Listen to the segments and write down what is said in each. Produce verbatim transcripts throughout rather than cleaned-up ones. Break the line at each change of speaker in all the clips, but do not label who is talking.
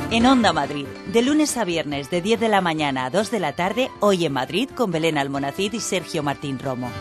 En Onda Madrid, de lunes a viernes de diez de la mañana a dos de la tarde, Hoy en Madrid con Belén Almonacid y Sergio Martín Romo.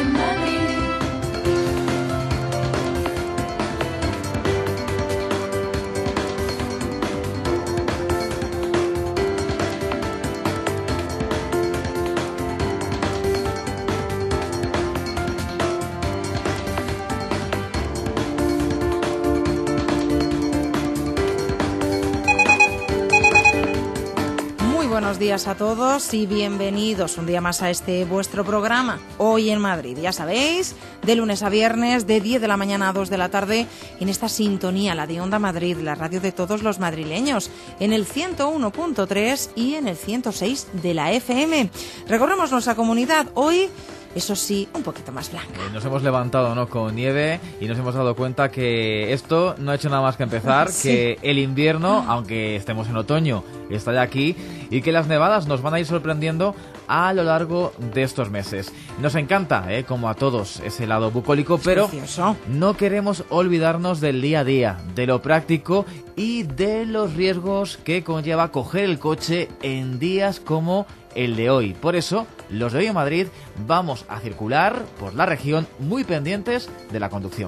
Buenos días a todos y bienvenidos un día más a este vuestro programa, Hoy en Madrid. Ya sabéis, de lunes a viernes, de diez de la mañana a dos de la tarde, en esta sintonía, la de Onda Madrid, la radio de todos los madrileños, en el ciento uno punto tres y en el ciento seis de la F M. Recorremos nuestra comunidad hoy, eso sí, un poquito más blanca.
Eh, nos hemos levantado, ¿no?, con nieve y nos hemos dado cuenta que esto no ha hecho nada más que empezar, sí. Que el invierno, aunque estemos en otoño, está ya aquí y que las nevadas nos van a ir sorprendiendo a lo largo de estos meses. Nos encanta, ¿eh?, como a todos, ese lado bucólico, pero
precioso. No
queremos olvidarnos del día a día, de lo práctico y de los riesgos que conlleva coger el coche en días como el de hoy. Por eso, los de Hoy en Madrid vamos a circular por la región muy pendientes de la conducción.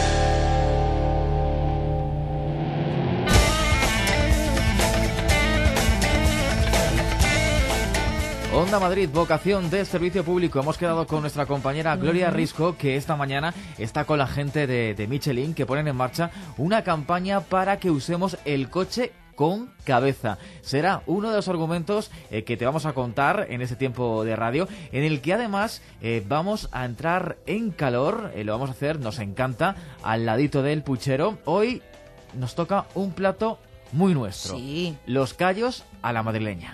Onda Madrid, vocación de servicio público. Hemos quedado con nuestra compañera Gloria Risco, que esta mañana está con la gente de, de Michelin, que ponen en marcha una campaña para que usemos el coche con cabeza. Será uno de los argumentos eh, que te vamos a contar en este tiempo de radio, en el que además eh, vamos a entrar en calor, eh, lo vamos a hacer, nos encanta, al ladito del puchero. Hoy nos toca un plato muy nuestro,
sí.
Los callos a la madrileña.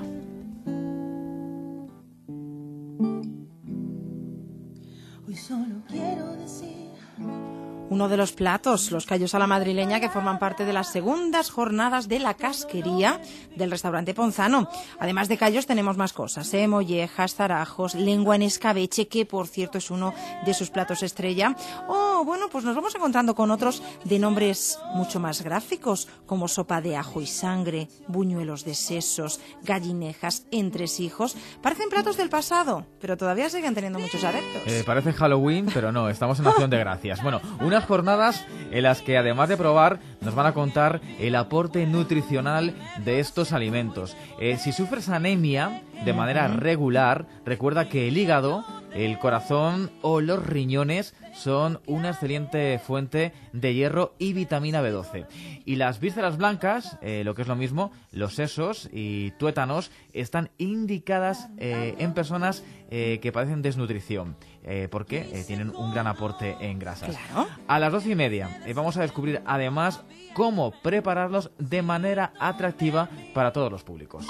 Hoy solo quiero decir... Uno de los platos, los callos a la madrileña, que forman parte de las segundas jornadas de la casquería del restaurante Ponzano. Además de callos tenemos más cosas, ¿eh? Mollejas, zarajos, lengua en escabeche, que por cierto es uno de sus platos estrella. O bueno, pues nos vamos encontrando con otros de nombres mucho más gráficos, como sopa de ajo y sangre, buñuelos de sesos, gallinejas, entresijos. Parecen platos del pasado, pero todavía siguen teniendo muchos adeptos.
Eh, parece Halloween, pero no, estamos en Acción de Gracias. Bueno, una Unas jornadas en las que, además de probar, nos van a contar el aporte nutricional de estos alimentos. Eh, si sufres anemia de manera regular, recuerda que el hígado, el corazón o los riñones son una excelente fuente de hierro y vitamina B doce. Y las vísceras blancas, eh, lo que es lo mismo, los sesos y tuétanos, están indicadas eh, en personas eh, que padecen desnutrición, eh, porque eh, tienen un gran aporte en grasas.
Claro.
A las doce y media eh, vamos a descubrir además cómo prepararlos de manera atractiva para todos los públicos.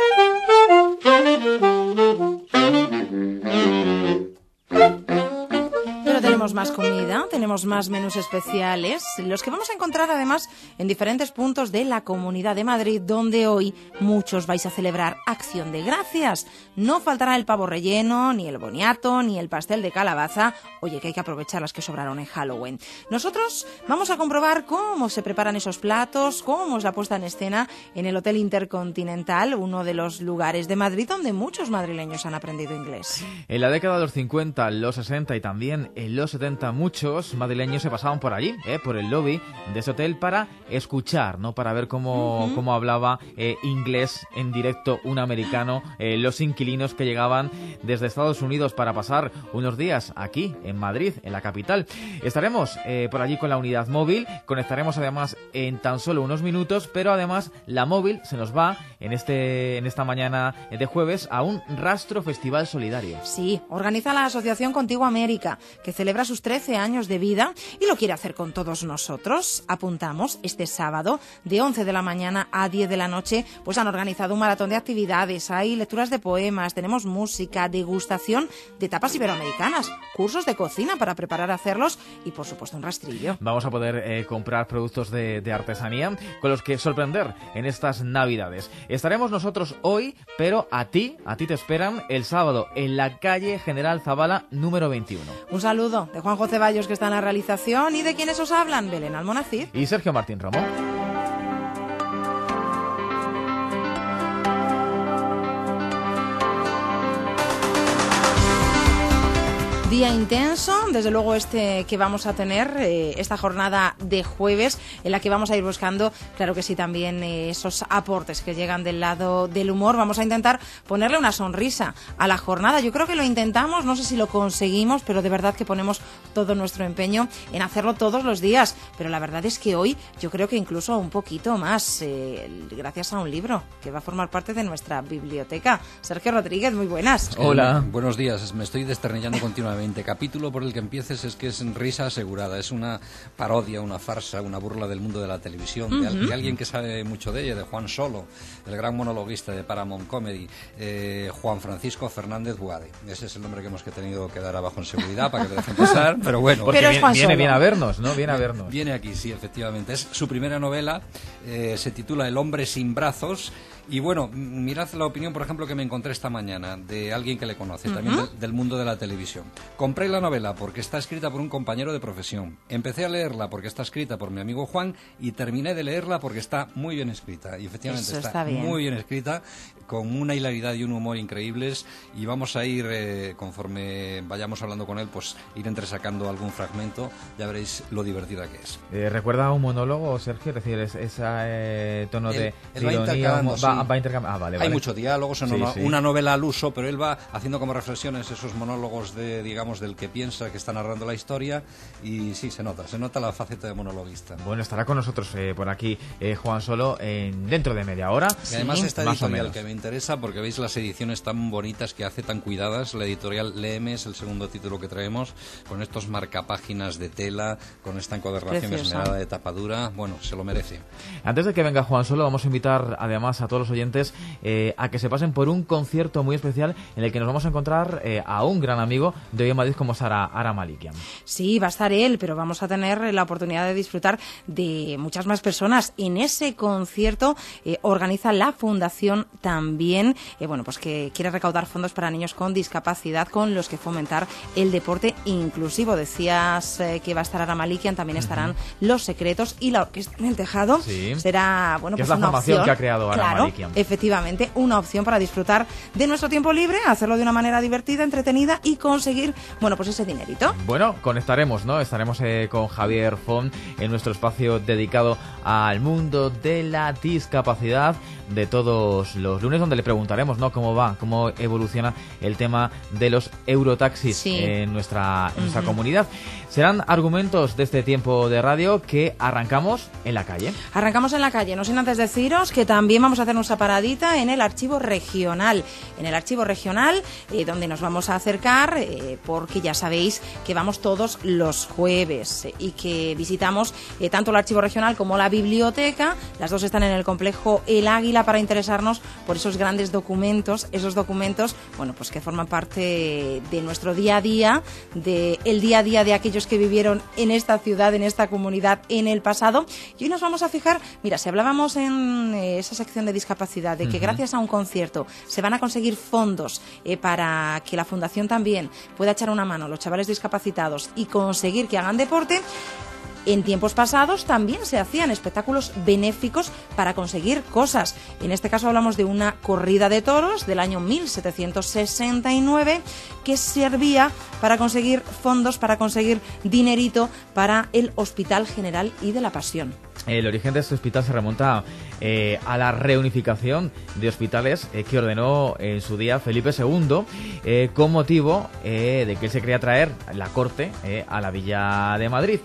Pero tenemos más comida, tenemos más menús especiales, los que vamos a encontrar además en diferentes puntos de la Comunidad de Madrid, donde hoy muchos vais a celebrar Acción de Gracias. No faltará el pavo relleno, ni el boniato, ni el pastel de calabaza. Oye, que hay que aprovechar las que sobraron en Halloween. Nosotros vamos a comprobar cómo se preparan esos platos, cómo es la puesta en escena en el Hotel Intercontinental, uno de los lugares de Madrid donde muchos madrileños han aprendido inglés.
En la década de los cincuenta, los sesenta y también en los setenta, muchos madrileños se pasaban por allí, eh, por el lobby de ese hotel, para escuchar, ¿no?, para ver cómo, uh-huh. cómo hablaba eh, inglés en directo un americano, eh, los inquilinos que llegaban desde Estados Unidos para pasar unos días aquí en Madrid, en la capital. Estaremos eh, por allí con la unidad móvil, conectaremos además en tan solo unos minutos, pero además la móvil se nos va en este en esta mañana de jueves a un Rastro Festival Solidario.
Sí, organiza la Asociación Contigo América, que celebra sus trece años de vida y lo quiere hacer con todos nosotros. Apuntamos este sábado de once de la mañana a diez de la noche, pues han organizado un maratón de actividades, hay lecturas de poemas, tenemos música, degustación de tapas iberoamericanas, cursos de cocina para preparar hacerlos y por supuesto un rastrillo.
Vamos a poder eh, comprar productos de, de artesanía con los que sorprender en estas navidades. Estaremos nosotros hoy, pero a ti, a ti te esperan el sábado en la calle General Zavala número veintiuno.
Un saludo de Juanjo Ceballos, que está en la realización, y de quienes os hablan, Belén Almonacid
y Sergio Martín Romo.
Día intenso, desde luego este que vamos a tener, eh, esta jornada de jueves, en la que vamos a ir buscando, claro que sí, también eh, esos aportes que llegan del lado del humor. Vamos a intentar ponerle una sonrisa a la jornada. Yo creo que lo intentamos, no sé si lo conseguimos, pero de verdad que ponemos todo nuestro empeño en hacerlo todos los días. Pero la verdad es que hoy yo creo que incluso un poquito más, eh, gracias a un libro que va a formar parte de nuestra biblioteca. Sergio Rodríguez, muy buenas.
Hola.
Eh, buenos días, me estoy desternillando continuamente. Capítulo por el que empieces es que es risa asegurada, es una parodia, una farsa, una burla del mundo de la televisión, uh-huh. de, al, de alguien que sabe mucho de ella, de Juan Solo, el gran monologuista de Paramount Comedy, eh, Juan Francisco Fernández Boade. Ese es el nombre que hemos que tenido que dar abajo en seguridad para que le dejen pasar, pero bueno.
Porque
pero es Juan
viene,
Solo.
viene a vernos, ¿no? Viene a vernos.
Viene aquí, sí, efectivamente. Es su primera novela, eh, se titula El hombre sin brazos. Y bueno, mirad la opinión, por ejemplo, que me encontré esta mañana de alguien que le conoce, uh-huh. también de, del mundo de la televisión. Compré la novela porque está escrita por un compañero de profesión. Empecé a leerla porque está escrita por mi amigo Juan y terminé de leerla porque está muy bien escrita. Y efectivamente
Eso
está,
está bien.
muy bien escrita, con una hilaridad y un humor increíbles. Y vamos a ir, eh, conforme vayamos hablando con él, pues ir entresacando algún fragmento. Ya veréis lo divertida que es.
Eh, ¿Recuerda un monólogo, Sergio? Es decir, es, ese eh, tono
él,
de
él va
ironía.
intercalando,
Va,
sí.
va intercambiando. Ah, vale,
Hay
vale.
mucho diálogo, son
Sí,
una,
sí.
una novela al uso, pero él va haciendo como reflexiones esos monólogos de, digamos, del que piensa que está narrando la historia, y sí, se nota, se nota la faceta de monologuista.
Bueno, estará con nosotros eh, por aquí eh, Juan Solo en, dentro de media hora.
Y además esta
más o
editorial
menos.
que me interesa, porque veis las ediciones tan bonitas que hace, tan cuidadas, la editorial Léeme es el segundo título que traemos, con estos marcapáginas de tela, con esta encuadernación
Preciosa.
esmerada de tapadura, bueno, se lo merece.
Antes de que venga Juan Solo, vamos a invitar además a todos los oyentes eh, a que se pasen por un concierto muy especial en el que nos vamos a encontrar eh, a un gran amigo de hoy en Madrid como Sara Ara Malikian.
Sí, va a estar él, pero vamos a tener la oportunidad de disfrutar de muchas más personas. En ese concierto eh, organiza la Fundación también, eh, bueno, pues que quiere recaudar fondos para niños con discapacidad con los que fomentar el deporte inclusivo. Decías eh, que va a estar Ara Malikian, también estarán uh-huh. Los Secretos y la Orquesta en el Tejado.
Sí.
Será, bueno,
que
pues
es la
una
formación
opción,
que ha creado Ara
claro,
Malikian.
Efectivamente, una opción para disfrutar de nuestro tiempo libre, hacerlo de una manera divertida, entretenida y conseguir, bueno, pues ese dinerito.
Bueno, conectaremos, ¿no? Estaremos eh, con Javier Font en nuestro espacio dedicado al mundo de la discapacidad de todos los lunes, donde le preguntaremos, ¿no? Cómo va, cómo evoluciona el tema de los eurotaxis
sí.
en nuestra, en nuestra
uh-huh.
comunidad. Serán argumentos de este tiempo de radio que arrancamos en la calle.
Arrancamos en la calle, no sin antes deciros que también vamos a hacer nuestra paradita en el archivo regional. En el archivo regional, eh, donde nos vamos a acercar, eh, porque ya sabéis que vamos todos los jueves eh, y que visitamos eh, tanto el archivo regional como la biblioteca. Las dos están en el complejo El Águila para interesarnos por esos grandes documentos, esos documentos, bueno, pues que forman parte de nuestro día a día, de el día a día de aquellos que vivieron en esta ciudad, en esta comunidad en el pasado. Y hoy nos vamos a fijar, mira, si hablábamos en eh, esa sección de discapacidad, de que uh-huh. gracias a un concierto se van a conseguir fondos eh, para que la Fundación también pueda echar una mano a los chavales discapacitados y conseguir que hagan deporte. En tiempos pasados también se hacían espectáculos benéficos para conseguir cosas. En este caso hablamos de una corrida de toros del año mil setecientos sesenta y nueve que servía para conseguir fondos, para conseguir dinerito para el Hospital General y de la Pasión.
El origen de este hospital se remonta eh, a la reunificación de hospitales eh, que ordenó en su día Felipe segundo eh, con motivo eh, de que él se quería traer la corte eh, a la Villa de Madrid.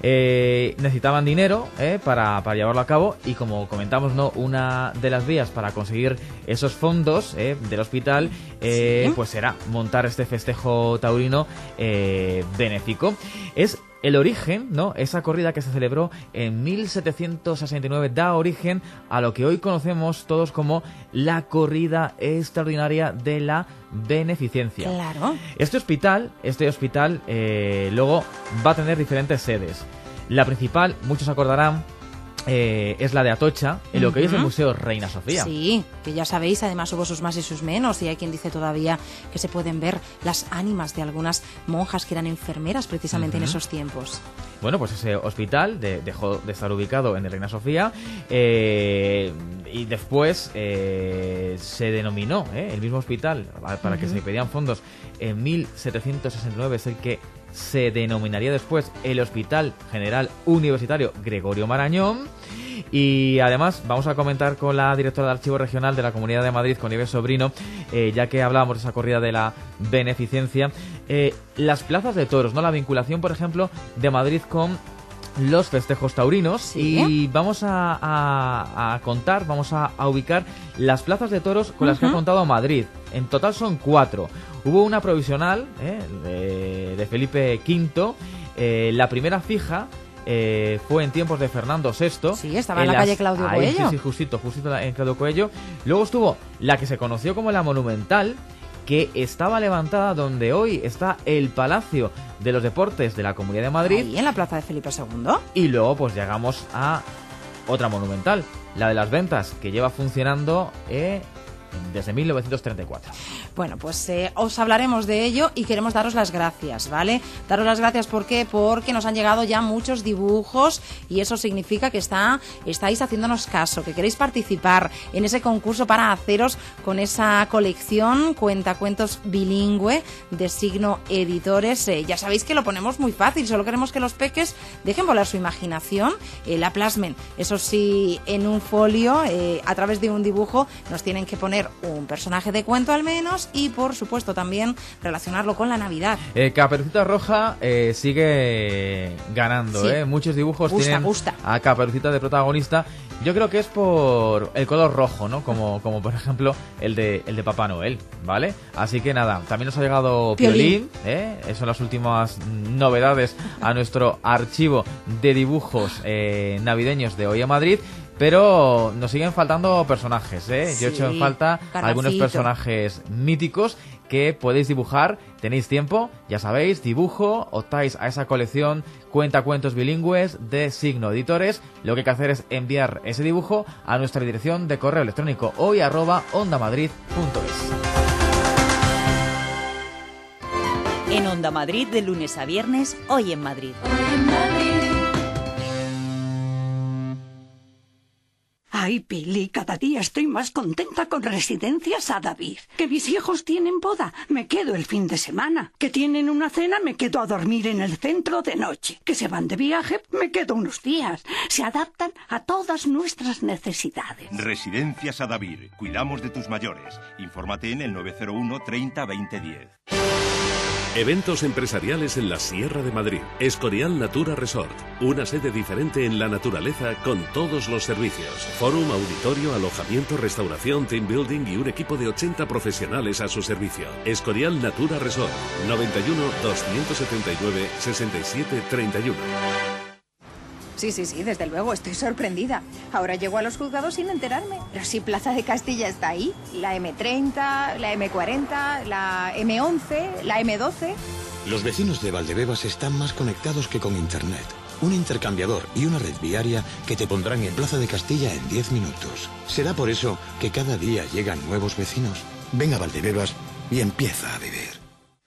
Eh, necesitaban dinero eh, para, para llevarlo a cabo y, como comentamos, no una de las vías para conseguir esos fondos eh, del hospital eh, ¿Sí? pues era montar este festejo taurino eh, benéfico. Es el origen, ¿no? Esa corrida que se celebró en mil setecientos sesenta y nueve da origen a lo que hoy conocemos todos como la corrida extraordinaria de la beneficencia.
Claro.
Este hospital, este hospital eh, luego va a tener diferentes sedes. La principal, muchos acordarán, eh, es la de Atocha, en lo que hoy es el Museo Reina Sofía.
Sí, que ya sabéis, además hubo sus más y sus menos, y hay quien dice todavía que se pueden ver las ánimas de algunas monjas que eran enfermeras precisamente uh-huh. en esos tiempos.
Bueno, pues ese hospital de, dejó de estar ubicado en el Reina Sofía eh, y después eh, se denominó eh, el mismo hospital para uh-huh. que se pedían fondos en mil setecientos sesenta y nueve, es el que se denominaría después el Hospital General Universitario Gregorio Marañón. Y además vamos a comentar con la directora de Archivo Regional de la Comunidad de Madrid, con Nieves Sobrino, eh, ya que hablábamos de esa corrida de la beneficencia, eh, las plazas de toros, ¿no? La vinculación, por ejemplo, de Madrid con los festejos taurinos. ¿Sí? Y vamos a, a, a contar, vamos a, a ubicar las plazas de toros con uh-huh. las que ha contado Madrid. En total son cuatro. Hubo una provisional eh, de, de Felipe quinto, eh, la primera fija eh, fue en tiempos de Fernando sexto.
Sí, estaba en, en la las... calle Claudio Ahí, Coello.
Sí, sí, justito, justito en Claudio Coello. Luego estuvo la que se conoció como la Monumental, que estaba levantada donde hoy está el Palacio de los Deportes de la Comunidad de Madrid.
Ahí, en la plaza de Felipe segundo.
Y luego pues llegamos a otra monumental, la de las Ventas, que lleva funcionando eh, desde mil novecientos treinta y cuatro.
Bueno, pues eh, os hablaremos de ello y queremos daros las gracias, ¿vale? Daros las gracias, ¿por qué? Porque nos han llegado ya muchos dibujos y eso significa que está, estáis haciéndonos caso, que queréis participar en ese concurso para haceros con esa colección cuentacuentos bilingüe de Signo Editores. Eh, ya sabéis que lo ponemos muy fácil, solo queremos que los peques dejen volar su imaginación, eh, la plasmen, eso sí, en un folio, eh, a través de un dibujo. Nos tienen que poner un personaje de cuento al menos y, por supuesto, también relacionarlo con la Navidad.
Eh, Caperucita Roja eh, sigue ganando, sí. ¿eh? Muchos dibujos
gusta,
tienen
gusta.
a Caperucita de protagonista. Yo creo que es por el color rojo, ¿no? Como, como por ejemplo el de el de Papá Noel, ¿vale? Así que nada, también nos ha llegado Piolín, ¿eh? Esas son las últimas novedades a nuestro archivo de dibujos eh, navideños de Hoy en Madrid. Pero nos siguen faltando personajes, ¿eh?
Sí,
Yo he hecho en falta
Carnacito.
Algunos personajes míticos que podéis dibujar. Tenéis tiempo, ya sabéis, dibujo, optáis a esa colección cuentacuentos bilingües de Signo Editores. Lo que hay que hacer es enviar ese dibujo a nuestra dirección de correo electrónico hoy arroba ondamadrid punto es.
En Onda Madrid, de lunes a viernes, Hoy en Madrid. Hoy en Madrid.
Ay, Pili, cada día estoy más contenta con Residencias a David. Que mis hijos tienen boda, me quedo el fin de semana. Que tienen una cena, me quedo a dormir en el centro de noche. Que se van de viaje, me quedo unos días. Se adaptan a todas nuestras necesidades.
Residencias a David. Cuidamos de tus mayores. Infórmate en el nueve cero uno treinta veinte diez.
Eventos empresariales en la Sierra de Madrid. Escorial Natura Resort. Una sede diferente en la naturaleza con todos los servicios. Fórum, auditorio, alojamiento, restauración, team building y un equipo de ochenta profesionales a su servicio. Escorial Natura Resort. noventa y uno, doscientos setenta y nueve, sesenta y siete, treinta y uno.
Sí, sí, sí, desde luego, estoy sorprendida. Ahora llego a los juzgados sin enterarme. Pero si Plaza de Castilla está ahí, la eme treinta, la eme cuarenta, la eme once, la eme doce...
Los vecinos de Valdebebas están más conectados que con Internet. Un intercambiador y una red viaria que te pondrán en Plaza de Castilla en diez minutos. Será por eso que cada día llegan nuevos vecinos. Ven a Valdebebas y empieza a vivir.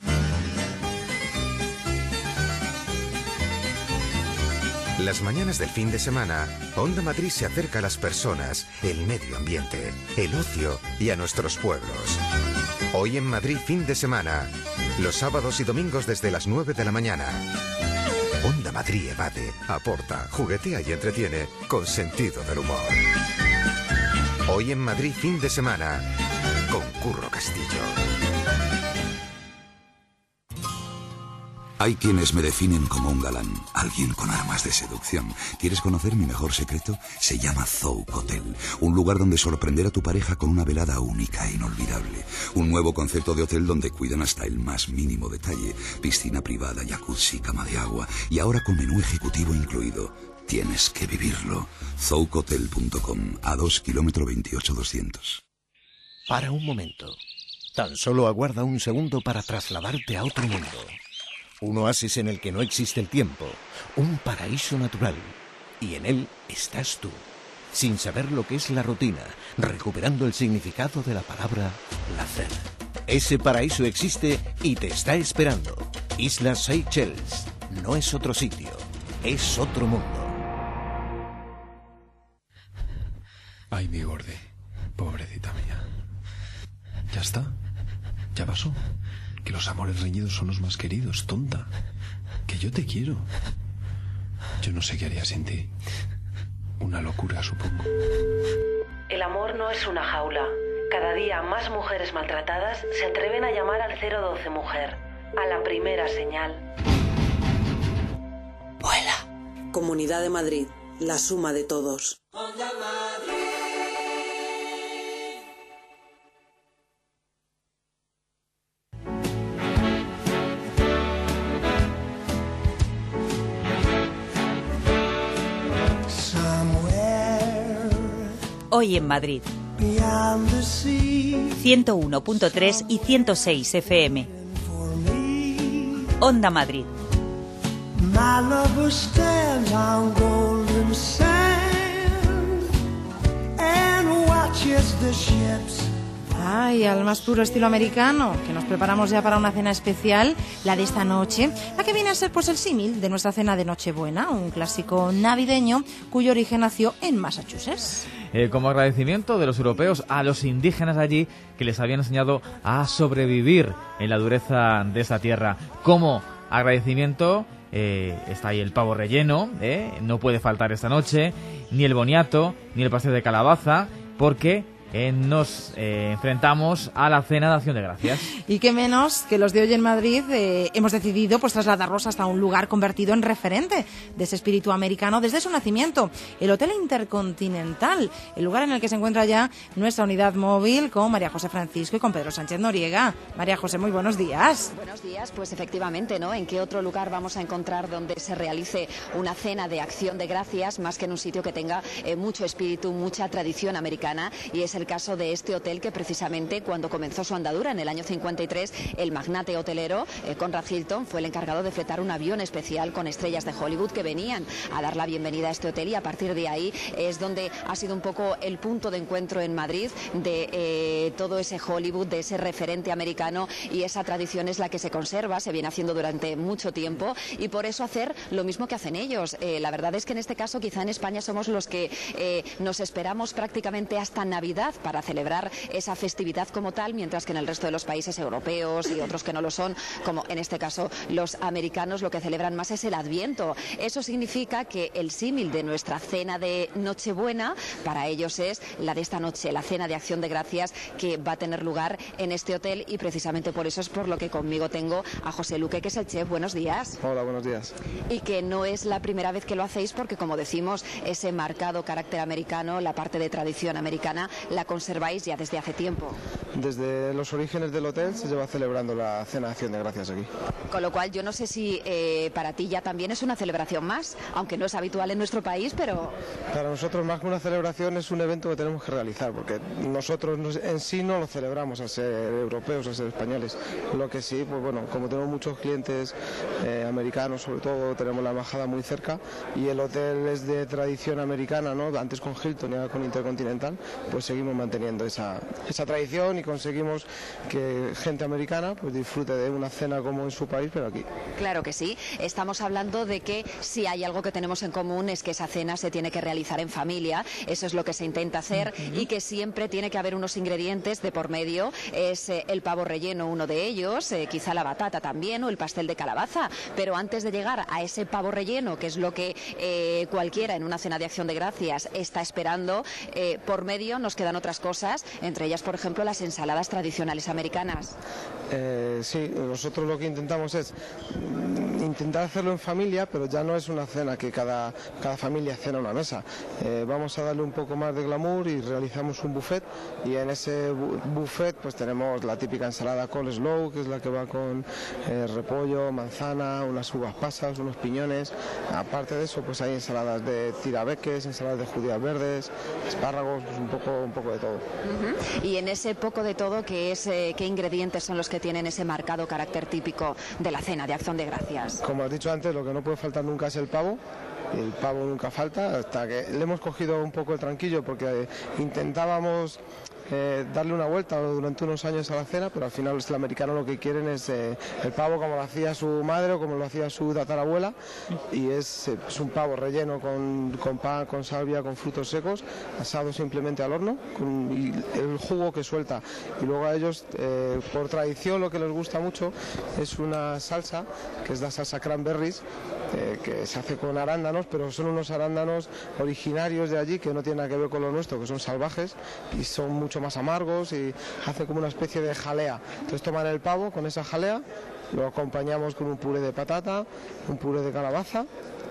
Las mañanas del fin de semana, Onda Madrid se acerca a las personas, el medio ambiente, el ocio y a nuestros pueblos. Hoy en Madrid fin de semana, los sábados y domingos desde las nueve de la mañana. Onda Madrid evade, aporta, juguetea y entretiene con sentido del humor. Hoy en Madrid fin de semana, con Curro Castillo.
Hay quienes me definen como un galán, alguien con armas de seducción. ¿Quieres conocer mi mejor secreto? Se llama Zouk Hotel, un lugar donde sorprender a tu pareja con una velada única e inolvidable. Un nuevo concepto de hotel donde cuidan hasta el más mínimo detalle. Piscina privada, jacuzzi, cama de agua y ahora con menú ejecutivo incluido. Tienes que vivirlo. zouk hotel punto com, a dos kilómetros veintiocho doscientos.
Para un momento. Tan solo aguarda un segundo para trasladarte a otro mundo. Un oasis en el que no existe el tiempo, un paraíso natural, y en él estás tú, sin saber lo que es la rutina, recuperando el significado de la palabra placer. Ese paraíso existe y te está esperando. Islas Seychelles. No es otro sitio, es otro mundo.
Ay, mi Gordi, pobrecita mía. ¿Ya está? ¿Ya pasó? Que los amores reñidos son los más queridos, tonta. Que yo te quiero. Yo no sé qué haría sin ti. Una locura, supongo.
El amor no es una jaula. Cada día más mujeres maltratadas se atreven a llamar al cero doce Mujer. A la primera señal.
Vuela. Comunidad de Madrid. La suma de todos.
Hoy en Madrid. ciento uno punto tres y ciento seis F M. Onda Madrid.
Ay, al más puro estilo americano, que nos preparamos ya para una cena especial, la de esta noche, la que viene a ser pues el símil de nuestra cena de Nochebuena, un clásico navideño cuyo origen nació en Massachusetts.
Eh, como agradecimiento de los europeos a los indígenas allí que les habían enseñado a sobrevivir en la dureza de esta tierra. Como agradecimiento eh, está ahí el pavo relleno, eh, no puede faltar esta noche, ni el boniato, ni el pastel de calabaza, porque Eh, nos eh, enfrentamos a la cena de Acción de Gracias.
Y qué menos que los de Hoy en Madrid eh, hemos decidido pues trasladarlos hasta un lugar convertido en referente de ese espíritu americano desde su nacimiento, el Hotel Intercontinental, el lugar en el que se encuentra ya nuestra unidad móvil con María José Francisco y con Pedro Sánchez Noriega. María José, muy buenos días.
Buenos días, pues efectivamente, ¿no? ¿En qué otro lugar vamos a encontrar donde se realice una cena de Acción de Gracias más que en un sitio que tenga eh, mucho espíritu, mucha tradición americana? Y es el caso de este hotel que precisamente cuando comenzó su andadura en el año cincuenta y tres, el magnate hotelero eh, Conrad Hilton fue el encargado de fletar un avión especial con estrellas de Hollywood que venían a dar la bienvenida a este hotel, y a partir de ahí es donde ha sido un poco el punto de encuentro en Madrid de eh, todo ese Hollywood, de ese referente americano, y esa tradición es la que se conserva, se viene haciendo durante mucho tiempo, y por eso hacer lo mismo que hacen ellos. Eh, la verdad es que en este caso quizá en España somos los que eh, nos esperamos prácticamente hasta Navidad para celebrar esa festividad como tal, mientras que en el resto de los países europeos y otros que no lo son, como en este caso los americanos, lo que celebran más es el Adviento. Eso significa que el símil de nuestra cena de Nochebuena para ellos es la de esta noche, la cena de Acción de Gracias que va a tener lugar en este hotel, y precisamente por eso es por lo que conmigo tengo a José Luque, que es el chef. Buenos días.
Hola, buenos días.
Y que no es la primera vez que lo hacéis, porque como decimos, ese marcado carácter americano, la parte de tradición americana, la conserváis ya desde hace tiempo.
Desde los orígenes del hotel se lleva celebrando la cena de Acción de Gracias aquí.
Con lo cual yo no sé si eh, para ti ya también es una celebración más, aunque no es habitual en nuestro país, pero...
Para nosotros más que una celebración es un evento que tenemos que realizar, porque nosotros en sí no lo celebramos a ser europeos, a ser españoles. Lo que sí, pues bueno, como tenemos muchos clientes eh, americanos, sobre todo tenemos la embajada muy cerca, y el hotel es de tradición americana, ¿no? Antes con Hilton y ahora con Intercontinental, pues seguimos manteniendo esa, esa tradición y conseguimos que gente americana pues disfrute de una cena como en su país, pero aquí.
Claro que sí. Estamos hablando de que si hay algo que tenemos en común es que esa cena se tiene que realizar en familia. Eso es lo que se intenta hacer, uh-huh. Y que siempre tiene que haber unos ingredientes de por medio. Es eh, el pavo relleno uno de ellos, eh, quizá la batata también, o el pastel de calabaza. Pero antes de llegar a ese pavo relleno, que es lo que eh, cualquiera en una cena de Acción de Gracias está esperando, eh, por medio nos quedan otras cosas, entre ellas, por ejemplo, las ensaladas tradicionales americanas.
Eh, sí, nosotros lo que intentamos es intentar hacerlo en familia, pero ya no es una cena que cada, cada familia cena a una mesa. Eh, vamos a darle un poco más de glamour y realizamos un buffet, y en ese bu buffet pues tenemos la típica ensalada coleslaw, que es la que va con eh, repollo, manzana, unas uvas pasas, unos piñones. Aparte de eso, pues hay ensaladas de tirabeques, ensaladas de judías verdes, espárragos, pues un poco, un poco de todo.
Uh-huh. Y en ese poco de todo, ¿qué, es, eh, ¿qué ingredientes son los que tienen ese marcado carácter típico de la cena de Acción de Gracias?
Como has dicho antes, lo que no puede faltar nunca es el pavo. el pavo nunca falta, hasta que le hemos cogido un poco el tranquillo porque intentábamos eh, darle una vuelta durante unos años a la cena, pero al final los americanos lo que quieren es eh, el pavo como lo hacía su madre o como lo hacía su tatarabuela, y es, eh, es un pavo relleno con, con pan, con salvia, con frutos secos, asado simplemente al horno, con y el jugo que suelta. Y luego a ellos, eh, por tradición, lo que les gusta mucho es una salsa, que es la salsa cranberries, eh, que se hace con arándanos, pero son unos arándanos originarios de allí que no tienen nada que ver con lo nuestro, que son salvajes y son mucho más amargos y hace como una especie de jalea. Entonces toman el pavo con esa jalea, lo acompañamos con un puré de patata, un puré de calabaza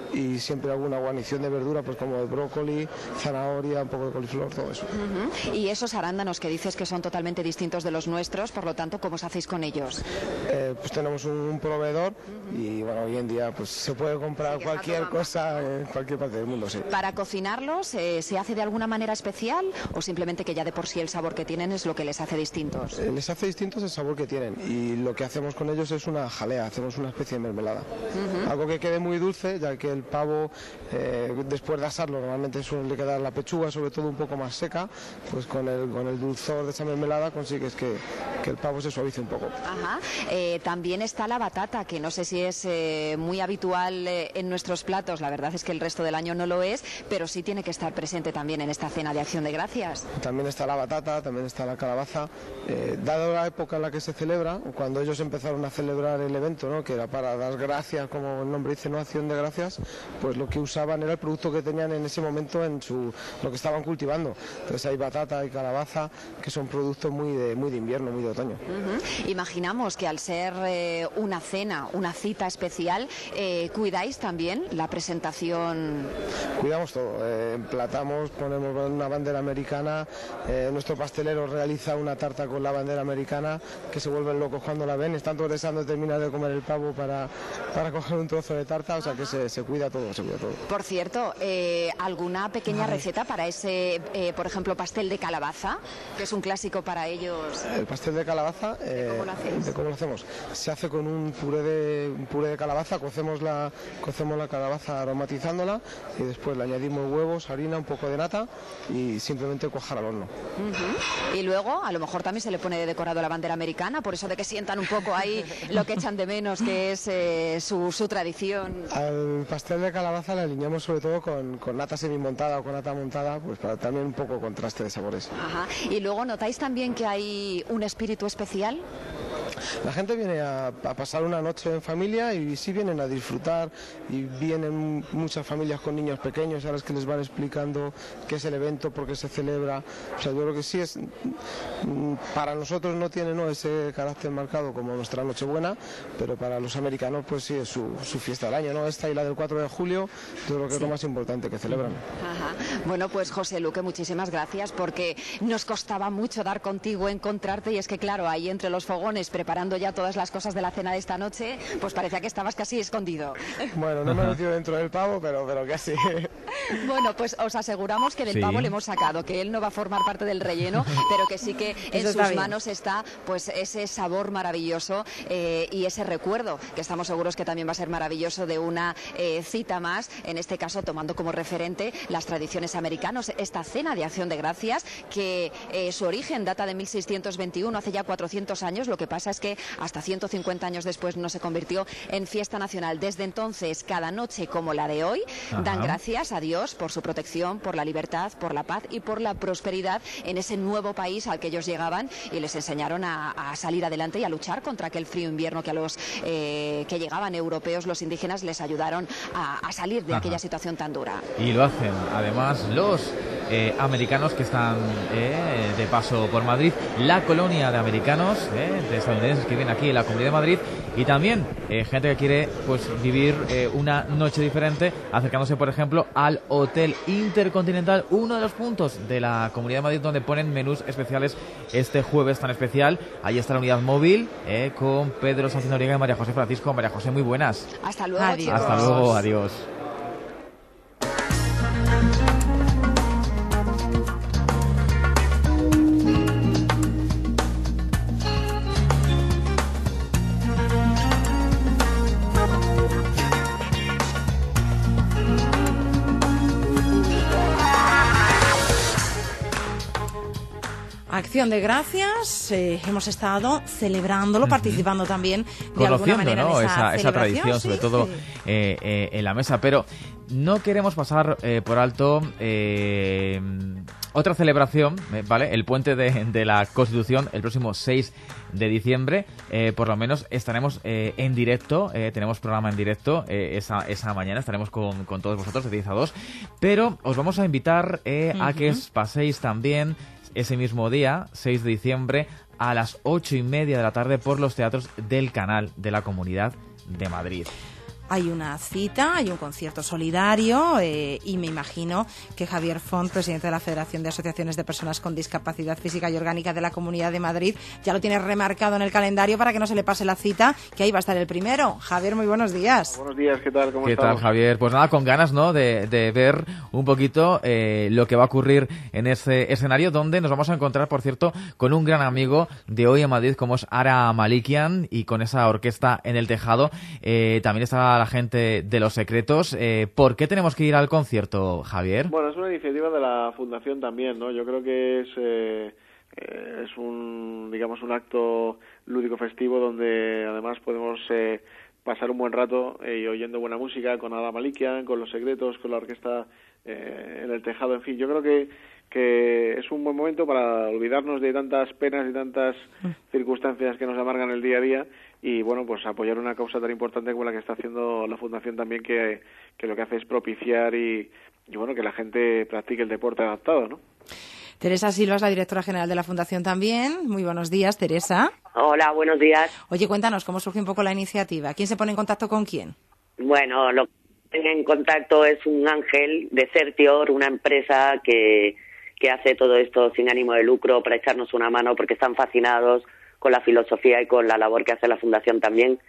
y siempre alguna guarnición de verdura, pues como de brócoli, zanahoria, un poco de coliflor, todo eso.
Uh-huh. Y esos arándanos que dices que son totalmente distintos de los nuestros, por lo tanto, ¿cómo os hacéis con ellos?
Eh, pues tenemos un, un proveedor uh-huh. y bueno, hoy en día pues se puede comprar sí, cualquier cosa en cualquier parte del mundo, sí.
¿Para cocinarlos eh, se hace de alguna manera especial o simplemente que ya de por sí el sabor que tienen es lo que les hace distintos?
Eh, les hace distintos el sabor que tienen y lo que hacemos con ellos es una jalea, hacemos una especie de mermelada. Uh-huh. Algo que quede muy dulce, ya que el pavo, eh, después de asarlo, normalmente suele quedar la pechuga sobre todo un poco más seca, pues con el, con el dulzor de esa mermelada consigues que, que el pavo se suavice un poco.
Ajá. Eh, también está la batata, que no sé si es eh, muy habitual eh, en nuestros platos, la verdad es que el resto del año no lo es, pero sí tiene que estar presente también en esta cena de Acción de Gracias.
También está la batata, también está la calabaza. Eh, dado la época en la que se celebra, cuando ellos empezaron a celebrar el evento, ¿no?, que era para dar gracias, como el nombre dice, no Acción de Gracias, pues lo que usaban era el producto que tenían en ese momento en su lo que estaban cultivando. Entonces hay batata y calabaza, que son productos muy de, muy de invierno, muy de otoño.
Uh-huh. Imaginamos que al ser eh, una cena, una cita especial, eh, ¿cuidáis también la presentación?
Cuidamos todo, eh, emplatamos, ponemos una bandera americana, eh, nuestro pastelero realiza una tarta con la bandera americana, que se vuelven locos cuando la ven, están todos deseando terminar de comer el pavo para, para coger un trozo de tarta, o sea que se, se cuida todo. Se cuida todo.
Por cierto, eh, ¿alguna pequeña
Ay.
receta para ese, eh, por ejemplo, pastel de calabaza, que es un clásico para ellos?
El pastel de calabaza, eh,
¿De cómo lo hacéis?
¿de cómo lo hacemos? Se hace con un puré de, un puré de calabaza, cocemos la, cocemos la calabaza aromatizándola y después le añadimos huevos, harina, un poco de nata y simplemente cuajar al horno.
Uh-huh. Y luego, a lo mejor también se le pone de decorado la bandera americana, por eso de que sientan un poco ahí lo que echan de menos, que es eh, su, su tradición.
Al pastel de calabaza le alineamos sobre todo con, con nata semimontada o con nata montada, pues para también un poco contraste de sabores.
Ajá. Y luego, ¿notáis también que hay un espíritu especial?
La gente viene a, a pasar una noche en familia y sí vienen a disfrutar y vienen muchas familias con niños pequeños a las que les van explicando qué es el evento, por qué se celebra. O sea, yo creo que sí es, para nosotros no tiene no ese carácter marcado como nuestra Nochebuena, pero para los americanos pues sí es su, su fiesta del año, ¿no? Esta y la del cuatro de julio, yo creo que sí. Es lo más importante que celebran.
Ajá. Bueno, pues José Luque, muchísimas gracias porque nos costaba mucho dar contigo, encontrarte, y es que claro, ahí entre los fogones preparando ya todas las cosas de la cena de esta noche, pues parecía que estabas casi escondido.
Bueno, no me he metido dentro del pavo, pero, pero casi.
Bueno, pues os aseguramos que del sí. pavo le hemos sacado, que él no va a formar parte del relleno, pero que sí que en Eso sus está manos está pues ese sabor maravilloso eh, y ese recuerdo, que estamos seguros que también va a ser maravilloso, de una eh, cita más, en este caso tomando como referente las tradiciones americanas, esta cena de Acción de Gracias, que eh, su origen data de mil seiscientos veintiuno, hace ya cuatrocientos años. Lo que pasa es que hasta ciento cincuenta años después no se convirtió en fiesta nacional. Desde entonces, cada noche como la de hoy, Ajá. dan gracias a Dios por su protección, por la libertad, por la paz y por la prosperidad en ese nuevo país al que ellos llegaban, y les enseñaron a, a salir adelante y a luchar contra aquel frío invierno que a los eh, que llegaban europeos, los indígenas, les ayudaron a, a salir de Ajá. aquella situación tan dura.
Y lo hacen además los eh, americanos que están eh, de paso por Madrid, la colonia de americanos, eh, de estadounidenses que viven aquí en la Comunidad de Madrid, y también eh, gente que quiere pues vivir eh, una noche diferente, acercándose por ejemplo al Hotel Intercontinental, uno de los puntos de la Comunidad de Madrid donde ponen menús especiales este jueves tan especial. Ahí está la unidad móvil eh, con Pedro Sánchez Noriega y María José Francisco. María José, muy buenas.
Hasta luego,
adiós.
Chicos.
Hasta luego, adiós.
Acción de Gracias, eh, hemos estado celebrándolo, uh-huh. participando también de
Conociendo,
alguna manera
¿no?
en esa,
esa, esa tradición,
sí,
sobre todo
sí.
eh, eh, en la mesa, pero no queremos pasar eh, por alto eh, otra celebración, eh, ¿vale? El puente de, de la Constitución, el próximo seis de diciembre, eh, por lo menos estaremos eh, en directo, eh, tenemos programa en directo eh, esa, esa mañana, estaremos con, con todos vosotros de diez a dos, pero os vamos a invitar eh, uh-huh. a que os paséis también ese mismo día, seis de diciembre, a las ocho y media de la tarde por los teatros del Canal de la Comunidad de Madrid.
Hay una cita, hay un concierto solidario eh, y me imagino que Javier Font, presidente de la Federación de Asociaciones de Personas con Discapacidad Física y Orgánica de la Comunidad de Madrid, ya lo tiene remarcado en el calendario para que no se le pase la cita, que ahí va a estar el primero. Javier, muy buenos días.
Buenos días, ¿qué tal? ¿Cómo
¿Qué
estamos?
tal, Javier? Pues nada, con ganas, ¿no?, de, de ver un poquito eh, lo que va a ocurrir en ese escenario, donde nos vamos a encontrar, por cierto, con un gran amigo de hoy en Madrid, como es Ara Malikian, y con esa orquesta en el tejado. Eh, también está la gente de Los Secretos. Eh, ¿Por qué tenemos que ir al concierto, Javier?
Bueno, es una iniciativa de la Fundación también, ¿no? Yo creo que es eh, eh, es un, digamos, un acto lúdico festivo donde además podemos eh, pasar un buen rato eh, oyendo buena música con Ara Malikian, con Los Secretos, con la orquesta eh, en el tejado. En fin, yo creo que que es un buen momento para olvidarnos de tantas penas y tantas circunstancias que nos amargan el día a día y, bueno, pues apoyar una causa tan importante como la que está haciendo la Fundación también, que, que lo que hace es propiciar y, y, bueno, que la gente practique el deporte adaptado, ¿no?
Teresa Silva es la directora general de la Fundación también. Muy buenos días, Teresa.
Hola, buenos días.
Oye, cuéntanos, ¿cómo surge un poco la iniciativa? ¿Quién se pone en contacto con quién?
Bueno, lo que tengo en contacto es un ángel de Certior, una empresa que... que hace todo esto sin ánimo de lucro para echarnos una mano porque están fascinados con la filosofía y con la labor que hace la Fundación también.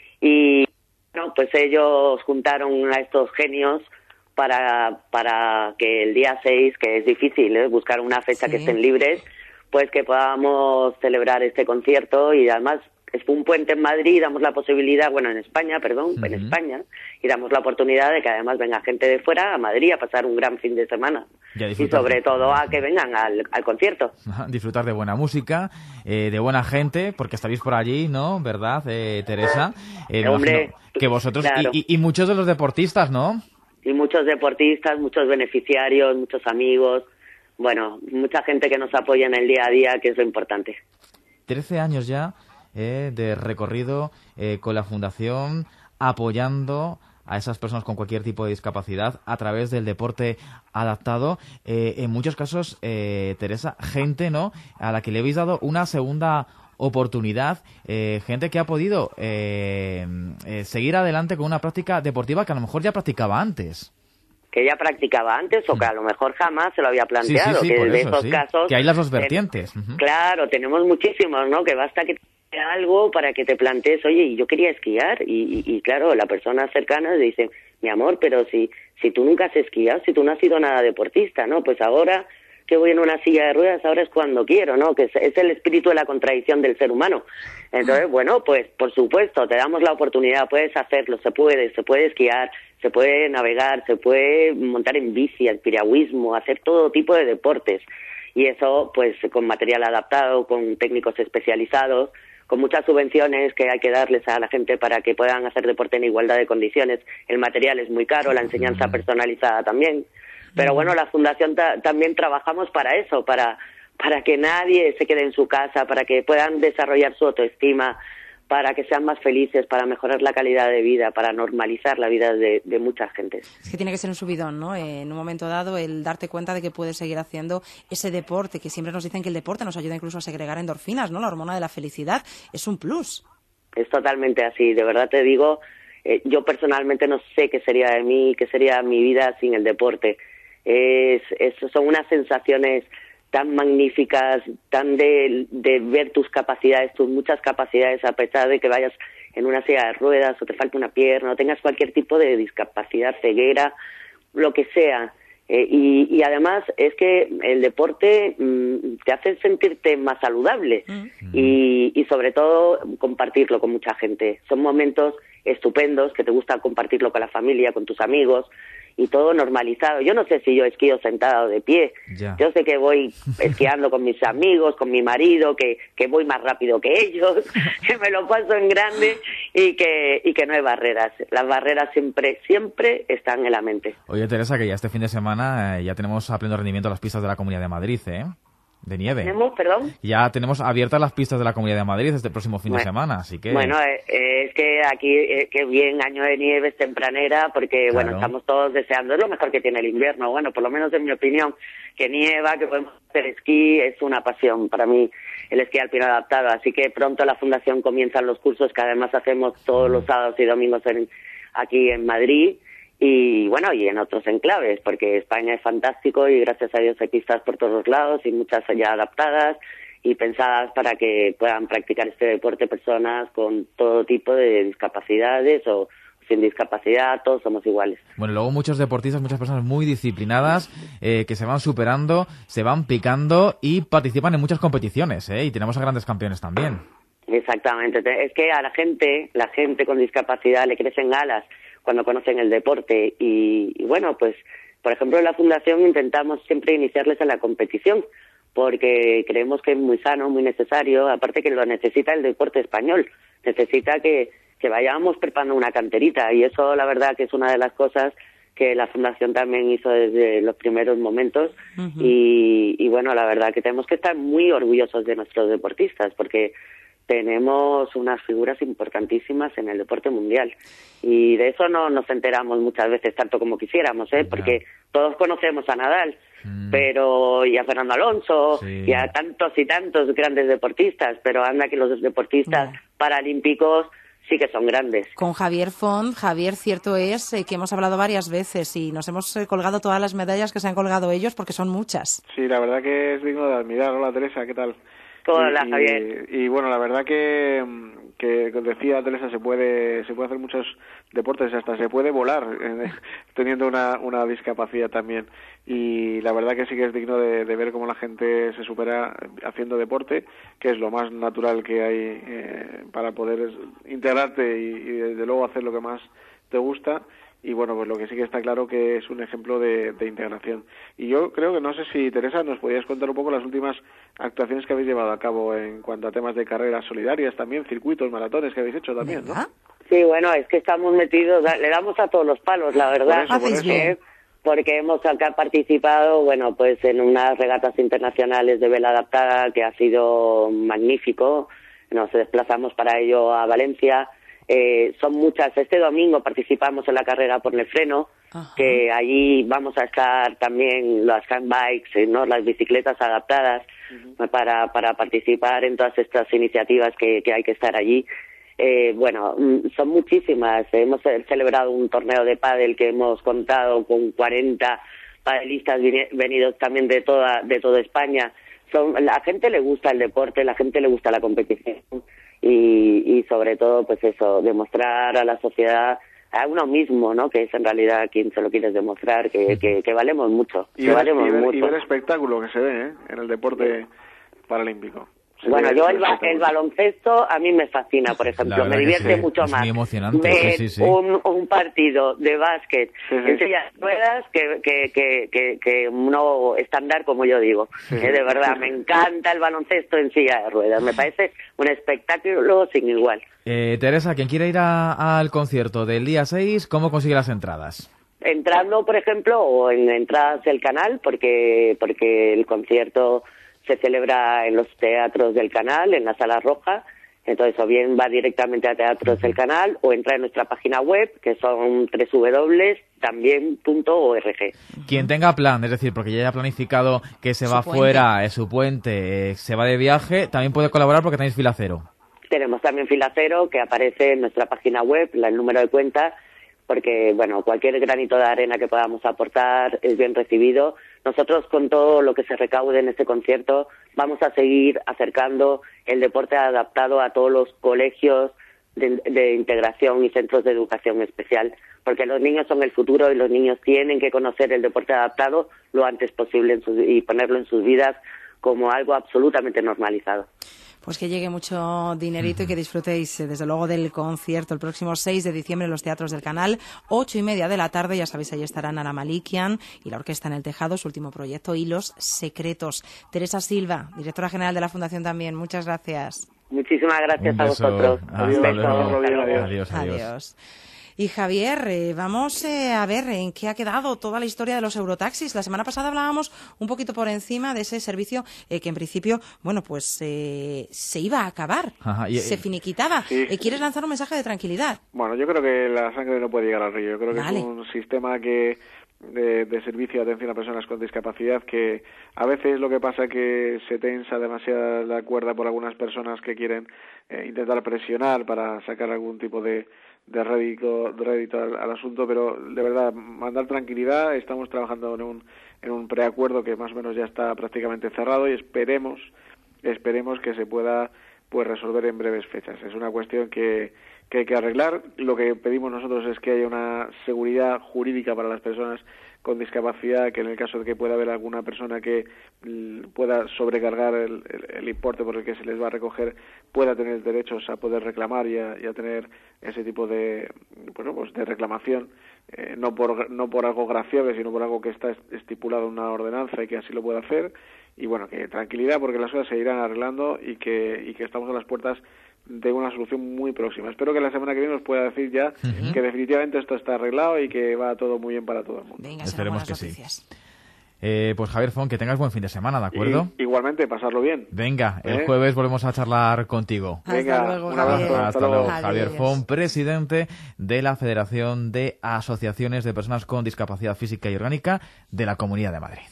Y bueno, pues ellos juntaron a estos genios para, para que el día seis, que es difícil, ¿eh?, buscar una fecha sí. que estén libres, pues que podamos celebrar este concierto y además es un puente en Madrid y damos la posibilidad, bueno, en España, perdón, uh-huh. en España, y damos la oportunidad de que además venga gente de fuera a Madrid a pasar un gran fin de semana. Y sobre todo a que vengan al, al concierto.
Disfrutar de buena música, eh, de buena gente, porque estaréis por allí, ¿no? ¿Verdad, eh, Teresa? Eh,
Hombre,
que vosotros
claro.
y, y, y muchos de los deportistas, ¿no?
Y muchos deportistas, muchos beneficiarios, muchos amigos, bueno, mucha gente que nos apoya en el día a día, que es lo importante.
Trece años ya eh, de recorrido eh, con la Fundación, apoyando a esas personas con cualquier tipo de discapacidad a través del deporte adaptado. Eh, en muchos casos, eh, Teresa, gente, ¿no?, a la que le habéis dado una segunda oportunidad, eh, gente que ha podido eh, eh, seguir adelante con una práctica deportiva que a lo mejor ya practicaba antes.
Que ya practicaba antes o que a lo mejor jamás se lo había planteado.
Sí, sí, sí,
que
por
de
eso,
esos
sí.
casos,
que hay las dos vertientes.
Eh,
uh-huh.
Claro, tenemos muchísimos, ¿no? Que basta que te algo para que te plantees, oye, yo quería esquiar, y, y, y claro, la persona cercana le dice, mi amor, pero si si tú nunca has esquiado, si tú no has sido nada deportista, ¿no? Pues ahora que voy en una silla de ruedas, ahora es cuando quiero, ¿no? Que es, es el espíritu de la contradicción del ser humano. Entonces, bueno, pues por supuesto, te damos la oportunidad, puedes hacerlo, se puede, se puede esquiar, se puede navegar, se puede montar en bici, al piragüismo, hacer todo tipo de deportes. Y eso, pues, con material adaptado, con técnicos especializados, con muchas subvenciones que hay que darles a la gente para que puedan hacer deporte en igualdad de condiciones. El material es muy caro, la enseñanza personalizada también. Pero bueno, la Fundación ta- también trabajamos para eso, para, para que nadie se quede en su casa, para que puedan desarrollar su autoestima, para que sean más felices, para mejorar la calidad de vida, para normalizar la vida de, de mucha gente.
Es que tiene que ser un subidón, ¿no? Eh, en un momento dado, el darte cuenta de que puedes seguir haciendo ese deporte, que siempre nos dicen que el deporte nos ayuda incluso a segregar endorfinas, ¿no? La hormona de la felicidad es un plus.
Es totalmente así, de verdad te digo, eh, yo personalmente no sé qué sería de mí, qué sería mi vida sin el deporte. Es, es, son unas sensaciones tan magníficas, tan de, de ver tus capacidades, tus muchas capacidades, a pesar de que vayas en una silla de ruedas o te falte una pierna o tengas cualquier tipo de discapacidad, ceguera, lo que sea. Eh, y, y además es que el deporte mmm, te hace sentirte más saludable mm. y, y sobre todo compartirlo con mucha gente. Son momentos estupendos que te gusta compartirlo con la familia, con tus amigos, y todo normalizado. Yo no sé si yo esquío sentada o de pie.
Ya.
Yo sé que voy esquiando con mis amigos, con mi marido, que, que voy más rápido que ellos, que me lo paso en grande y que, y que no hay barreras. Las barreras siempre, siempre están en la mente.
Oye, Teresa, que ya este fin de semana eh, ya tenemos a pleno rendimiento las pistas de la Comunidad de Madrid, ¿eh? De nieve.
¿Tenemos, perdón?
Ya tenemos abiertas las pistas de la Comunidad de Madrid este próximo fin
Bueno,
de semana, así que...
Bueno, eh, eh, es que aquí, eh, qué bien, año de nieve, es tempranera, porque,
Claro.
bueno, estamos todos deseando, es lo mejor que tiene el invierno, bueno, por lo menos en mi opinión, que nieva, que podemos hacer esquí, es una pasión para mí el esquí alpino adaptado, así que pronto la Fundación comienzan los cursos que además hacemos todos los sábados y domingos en, aquí en Madrid, y bueno, y en otros enclaves, porque España es fantástico y gracias a Dios hay pistas por todos lados y muchas ya adaptadas y pensadas para que puedan practicar este deporte personas con todo tipo de discapacidades o sin discapacidad, todos somos iguales.
Bueno, luego muchos deportistas, muchas personas muy disciplinadas eh, que se van superando, se van picando y participan en muchas competiciones, ¿eh? Y tenemos a grandes campeones también.
Exactamente, es que a la gente, la gente con discapacidad le crecen alas cuando conocen el deporte y, y bueno, pues por ejemplo en la Fundación intentamos siempre iniciarles en la competición porque creemos que es muy sano, muy necesario, aparte que lo necesita el deporte español, necesita que, que vayamos preparando una canterita y eso la verdad que es una de las cosas que la Fundación también hizo desde los primeros momentos uh-huh. y, y bueno, la verdad que tenemos que estar muy orgullosos de nuestros deportistas porque tenemos unas figuras importantísimas en el deporte mundial y de eso no nos enteramos muchas veces tanto como quisiéramos, ¿eh? Porque todos conocemos a Nadal, mm. pero y a Fernando Alonso sí. y a tantos y tantos grandes deportistas, pero anda que los deportistas yeah. paralímpicos sí que son grandes.
Con Javier Font, Javier, cierto es eh, que hemos hablado varias veces y nos hemos eh, colgado todas las medallas que se han colgado ellos porque son muchas.
Sí, la verdad que es digno de admirar. Hola Teresa, ¿qué tal?
Hola,
y,
Javier.
Y, y bueno, la verdad que, que decía Teresa, se puede se puede hacer muchos deportes, hasta se puede volar eh, teniendo una, una discapacidad también. Y la verdad que sí que es digno de, de ver cómo la gente se supera haciendo deporte, que es lo más natural que hay eh, para poder integrarte y, y desde luego hacer lo que más te gusta. Y bueno, pues lo que sí que está claro que es un ejemplo de, de integración. Y yo creo que, no sé si, Teresa, nos podías contar un poco las últimas actuaciones que habéis llevado a cabo en cuanto a temas de carreras solidarias también, circuitos, maratones que habéis hecho también, ¿no?
Sí, bueno, es que estamos metidos, le damos a todos los palos, la verdad.
Por eso, por eso.
¿eh? Porque hemos acá participado, bueno, pues en unas regatas internacionales de vela adaptada que ha sido magnífico. Nos desplazamos para ello a Valencia. Eh, son muchas. Este domingo participamos en la carrera por Nefreno, Ajá. que allí vamos a estar también las handbikes, ¿no? Las bicicletas adaptadas uh-huh. para, para participar en todas estas iniciativas que, que hay que estar allí. Eh, bueno, son muchísimas. Hemos celebrado un torneo de pádel que hemos contado con cuarenta padelistas venidos también de toda, de toda España. Son, la gente le gusta el deporte, la gente le gusta la competición. Y, y sobre todo, pues eso, demostrar a la sociedad, a uno mismo, ¿no? Que es en realidad quien se lo quieres demostrar, que, que, que valemos mucho.
Y,
que
ver,
valemos
y, ver,
mucho.
y ver espectáculo que se ve, ¿eh? En el deporte paralímpico. Se
bueno,
ve,
yo el, ba el baloncesto a mí me fascina, por ejemplo, me divierte sí, mucho
es
más
muy emocionante,
ver
sí, sí, sí.
Un, un partido de básquet
sí, sí.
en sillas de ruedas que, que, que, que, que uno estándar, como yo digo.
Sí.
Eh, de verdad, me encanta el baloncesto en silla de ruedas, me parece un espectáculo sin igual.
Eh, Teresa, quien quiera ir a, al concierto del día seis, ¿cómo consigue las entradas?
Entrando, por ejemplo, o en entradas del canal, porque porque el concierto se celebra en los teatros del canal, en la Sala Roja, entonces o bien va directamente a teatros del canal o entra en nuestra página web, que son doble u doble u doble u también punto org.
Quien tenga plan, es decir, porque ya haya planificado que se va
Su puente.
fuera, es su puente, eh, se va de viaje, también puede colaborar porque tenéis fila cero.
Tenemos también fila cero, que aparece en nuestra página web, la, el número de cuenta, porque, bueno, cualquier granito de arena que podamos aportar es bien recibido. Nosotros, con todo lo que se recaude en este concierto, vamos a seguir acercando el deporte adaptado a todos los colegios de, de integración y centros de educación especial, porque los niños son el futuro y los niños tienen que conocer el deporte adaptado lo antes posible en sus, y ponerlo en sus vidas como algo absolutamente normalizado.
Pues que llegue mucho dinerito y que disfrutéis, eh, desde luego, del concierto el próximo seis de diciembre en los teatros del Canal, ocho y media de la tarde. Ya sabéis, ahí estarán Ana Malikian y la Orquesta en el Tejado, su último proyecto, Hilos Secretos. Teresa Silva, directora general de la Fundación también, muchas gracias.
Muchísimas gracias a vosotros.
Adiós,
Un beso.
adiós, adiós, adiós.
Adiós. Y Javier, eh, vamos eh, a ver en qué ha quedado toda la historia de los eurotaxis. La semana pasada hablábamos un poquito por encima de ese servicio eh, que en principio, bueno, pues eh, se iba a acabar,
Ajá, y,
se finiquitaba.
Sí.
Eh, ¿Quieres lanzar un mensaje de tranquilidad?
Bueno, yo creo que la sangre no puede llegar al río. Yo creo que
Vale.
es un sistema que de, de servicio de atención a personas con discapacidad que a veces lo que pasa es que se tensa demasiado la cuerda por algunas personas que quieren eh, intentar presionar para sacar algún tipo de de rédito, de rédito al, al asunto, pero de verdad, mandar tranquilidad. Estamos trabajando en un, en un preacuerdo que más o menos ya está prácticamente cerrado y esperemos, esperemos que se pueda pues resolver en breves fechas. Es una cuestión que, que hay que arreglar. Lo que pedimos nosotros es que haya una seguridad jurídica para las personas con discapacidad, que en el caso de que pueda haber alguna persona que mm, pueda sobrecargar el, el, el importe por el que se les va a recoger, pueda tener derechos a poder reclamar y a, y a tener ese tipo de, bueno, pues de reclamación, eh, no por no por algo graciable, sino por algo que está estipulado en una ordenanza y que así lo pueda hacer. Y bueno, que tranquilidad, porque las cosas se irán arreglando y que y que estamos a las puertas de una solución muy próxima. Espero que la semana que viene nos pueda decir ya uh-huh. que definitivamente esto está arreglado y que va todo muy bien para todo el mundo.
Venga,
esperemos que
noticias.
sí. Eh, pues Javier Font, que tengas buen fin de semana, ¿de acuerdo?
Y, igualmente, pasarlo bien.
Venga, el
¿Eh?
jueves volvemos a charlar contigo.
Venga,
hasta luego,
un abrazo.
Javier.
Hasta luego.
Adiós.
Javier Font, presidente de la Federación de Asociaciones de Personas con Discapacidad Física y Orgánica de la Comunidad de Madrid.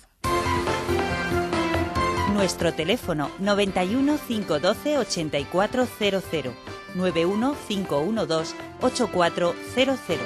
Nuestro teléfono noventa y uno, cinco uno dos, ochenta y cuatro cero cero, nueve uno cinco uno dos, ocho cuatro cero cero.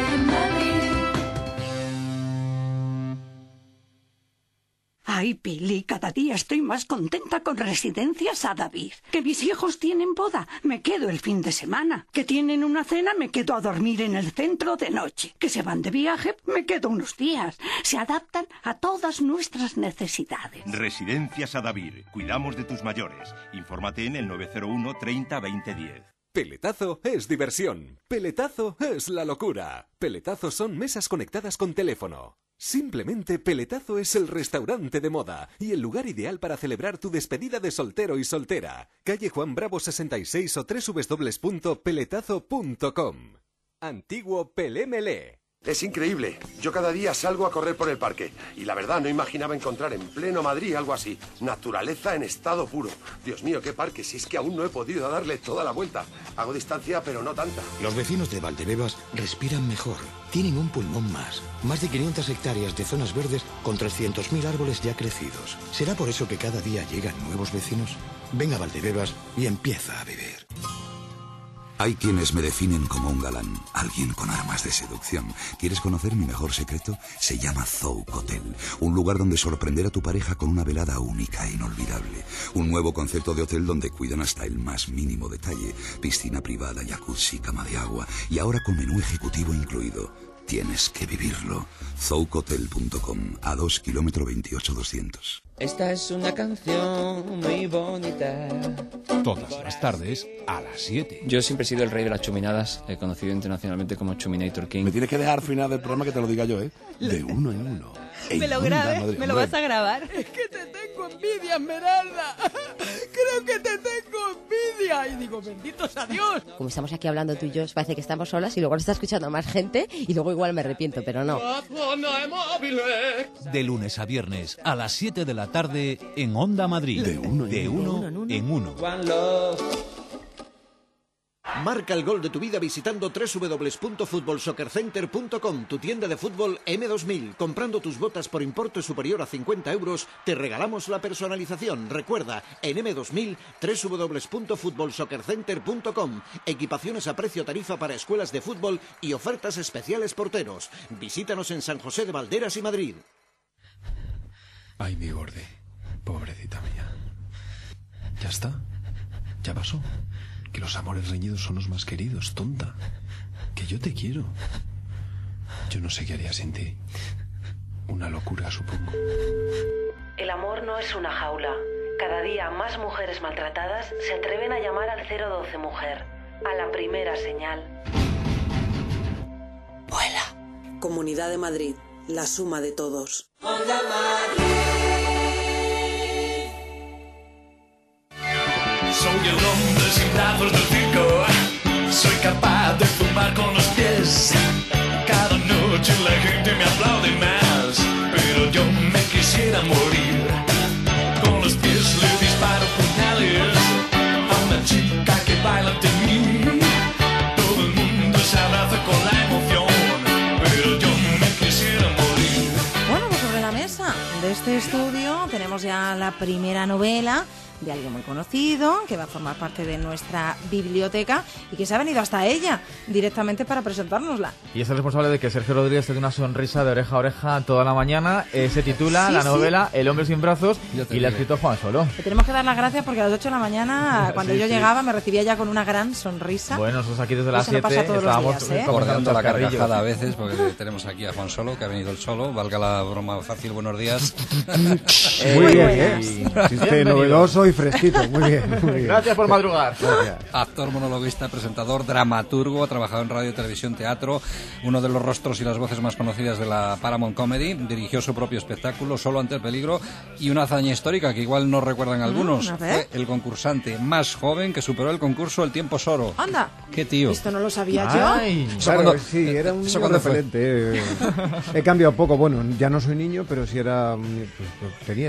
Ay, Pili, cada día estoy más contenta con Residencias Adavid. Que mis hijos tienen boda, me quedo el fin de semana. Que tienen una cena, me quedo a dormir en el centro de noche. Que se van de viaje, me quedo unos días. Se adaptan a todas nuestras necesidades.
Residencias Adavid. Cuidamos de tus mayores. Infórmate en el nueve cero uno, treinta, veinte, diez.
Peletazo es diversión. Peletazo es la locura. Peletazo son mesas conectadas con teléfono. Simplemente Peletazo es el restaurante de moda y el lugar ideal para celebrar tu despedida de soltero y soltera. Calle Juan Bravo sesenta y seis o doble u doble u doble u punto peletazo punto com. Antiguo Pelémele.
Es increíble. Yo cada día salgo a correr por el parque y la verdad no imaginaba encontrar en pleno Madrid algo así. Naturaleza en estado puro. Dios mío, qué parque, si es que aún no he podido darle toda la vuelta. Hago distancia, pero no tanta.
Los vecinos de Valdebebas respiran mejor. Tienen un pulmón más. Más de quinientas hectáreas de zonas verdes con trescientos mil árboles ya crecidos. ¿Será por eso que cada día llegan nuevos vecinos? Ven a Valdebebas y empieza a vivir.
Hay quienes me definen como un galán, alguien con armas de seducción. ¿Quieres conocer mi mejor secreto? Se llama Zouk Hotel, un lugar donde sorprender a tu pareja con una velada única e inolvidable. Un nuevo concepto de hotel donde cuidan hasta el más mínimo detalle. Piscina privada, jacuzzi, cama de agua y ahora con menú ejecutivo incluido. Tienes que vivirlo. zouk hotel punto com, a dos kilómetros veintiocho doscientos.
Esta es una canción muy bonita.
Todas las tardes a las siete.
Yo siempre he sido el rey de las chuminadas, he conocido internacionalmente como Chuminator King.
Me tienes que dejar al final del programa que te lo diga yo, ¿eh? De uno en uno.
Me lo grabes, me lo vas a grabar.
Es que te tengo envidia, Esmeralda. Creo que te tengo envidia. Y digo, benditos a Dios.
Como estamos aquí hablando tú y yo, parece que estamos solas y luego nos está escuchando más gente y luego igual me arrepiento, pero no.
De lunes a viernes a las siete de la tarde en Onda Madrid.
De uno en
de
uno.
uno, uno en uno.
Marca el gol de tu vida visitando doble u doble u doble u punto fútbol soccer center punto com, tu tienda de fútbol eme dos mil. Comprando tus botas por importe superior a cincuenta euros, te regalamos la personalización. Recuerda, en eme dos mil, doble u doble u doble u punto fútbol soccer center punto com. Equipaciones a precio tarifa para escuelas de fútbol y ofertas especiales porteros. Visítanos en San José de Valderas y Madrid.
Ay, mi gorde, pobrecita mía. ¿Ya está? ¿Ya pasó? Que los amores reñidos son los más queridos, tonta. Que yo te quiero. Yo no sé qué haría sin ti. Una locura, supongo.
El amor no es una jaula. Cada día más mujeres maltratadas se atreven a llamar al cero doce Mujer, a la primera señal.
Vuela. Comunidad de Madrid, la suma de todos.
Soy el hombre sin brazos del circo. Soy capaz de fumar con los pies. Cada noche la gente me aplaude más, pero yo me quisiera morir. Con los pies le disparo puñales a una chica que baila ante mí. Todo el mundo se abraza con la emoción, pero yo me quisiera morir.
Bueno, pues sobre la mesa de este estudio tenemos ya la primera novela de alguien muy conocido, que va a formar parte de nuestra biblioteca y que se ha venido hasta ella directamente para presentárnosla.
Y es el responsable de que Sergio Rodríguez tenga una sonrisa de oreja a oreja toda la mañana. Eh, se titula
Sí,
la
sí.
novela El hombre sin brazos y la ha escrito Juan Solo.
Le tenemos que dar las gracias porque a las ocho de la mañana, cuando
Sí,
yo
sí.
llegaba, me recibía ya con una gran sonrisa.
Bueno, nosotros aquí desde las
Eso no
siete
pasa todos los
estábamos
días, ¿eh?
Bordeando la
chascarrillos.
carcajada a veces, porque tenemos aquí a Juan Solo, que ha venido el solo, valga la broma fácil, buenos días.
Muy bien, ¿eh? Chiste novedoso y fresquito, muy bien, muy bien.
Gracias por madrugar.
Gracias.
Actor, monologuista, presentador, dramaturgo, ha trabajado en radio, televisión, teatro, uno de los rostros y las voces más conocidas de la Paramount Comedy, dirigió su propio espectáculo, Solo ante el peligro, y una hazaña histórica que igual no recuerdan algunos,
a ver.
fue el concursante más joven que superó el concurso El Tiempo Soro.
Anda,
¡Qué tío!
esto no lo sabía
Ay,
yo.
¿Eso
claro,
cuándo-
sí, era un
eso
niño
cuándo fue?
repelente. eh. He cambiado poco, bueno, ya no soy niño, pero sí era, un- pues, pues, tenía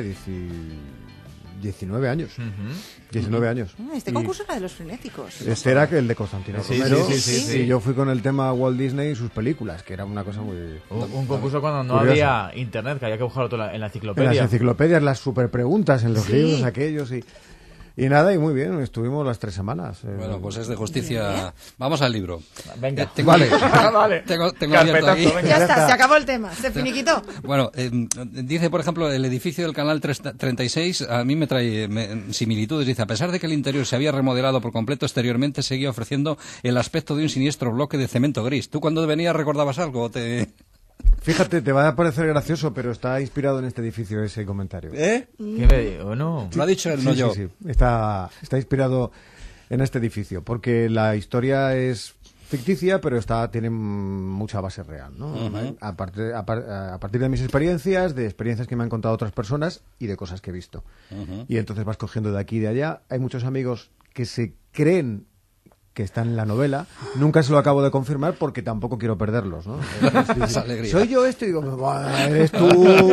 diecinueve años. diecinueve años.
Ah, Este
Y
concurso era de los frenéticos.
Este era el de Constantino
Sí,
Romero,
sí, sí, sí, sí.
y yo fui con el tema Walt Disney y sus películas, que era una cosa muy...
Un, un concurso cuando no
curiosa.
había internet, que había que buscarlo todo en la
En las
enciclopedia.
enciclopedias, las super preguntas, en los
Sí.
libros aquellos y... Y nada, y muy bien, estuvimos las tres semanas. eh.
Bueno, pues es de justicia. Vamos al libro.
Venga.
Eh, tengo,
Vale.
Vale.
tengo, tengo abierto aquí.
Carpetazo, venga.
Ya está, se acabó el tema, se finiquitó.
Bueno, eh, dice, por ejemplo, el edificio del canal treinta y seis, a mí me trae me- similitudes. Dice, a pesar de que el interior se había remodelado por completo exteriormente, seguía ofreciendo el aspecto de un siniestro bloque de cemento gris. ¿Tú cuando venías recordabas algo? ¿O te...
Fíjate, te va a parecer gracioso, pero está inspirado en este edificio ese comentario.
¿Eh?
¿Qué me digo? No.
Lo ha dicho él,
Sí,
no
sí,
yo.
sí. Está, está inspirado en este edificio, porque la historia es ficticia, pero está tiene mucha base real, ¿no?
Ujú.
a, parte- a par- a partir de mis experiencias, de experiencias que me han contado otras personas y de cosas que he visto.
Ujú.
Y entonces vas cogiendo de aquí y de allá. Hay muchos amigos que se creen que están en la novela. Nunca se lo acabo de confirmar porque tampoco quiero perderlos, ¿no?
Esa alegría.
Soy yo este y digo, "Buah, ¿eres tú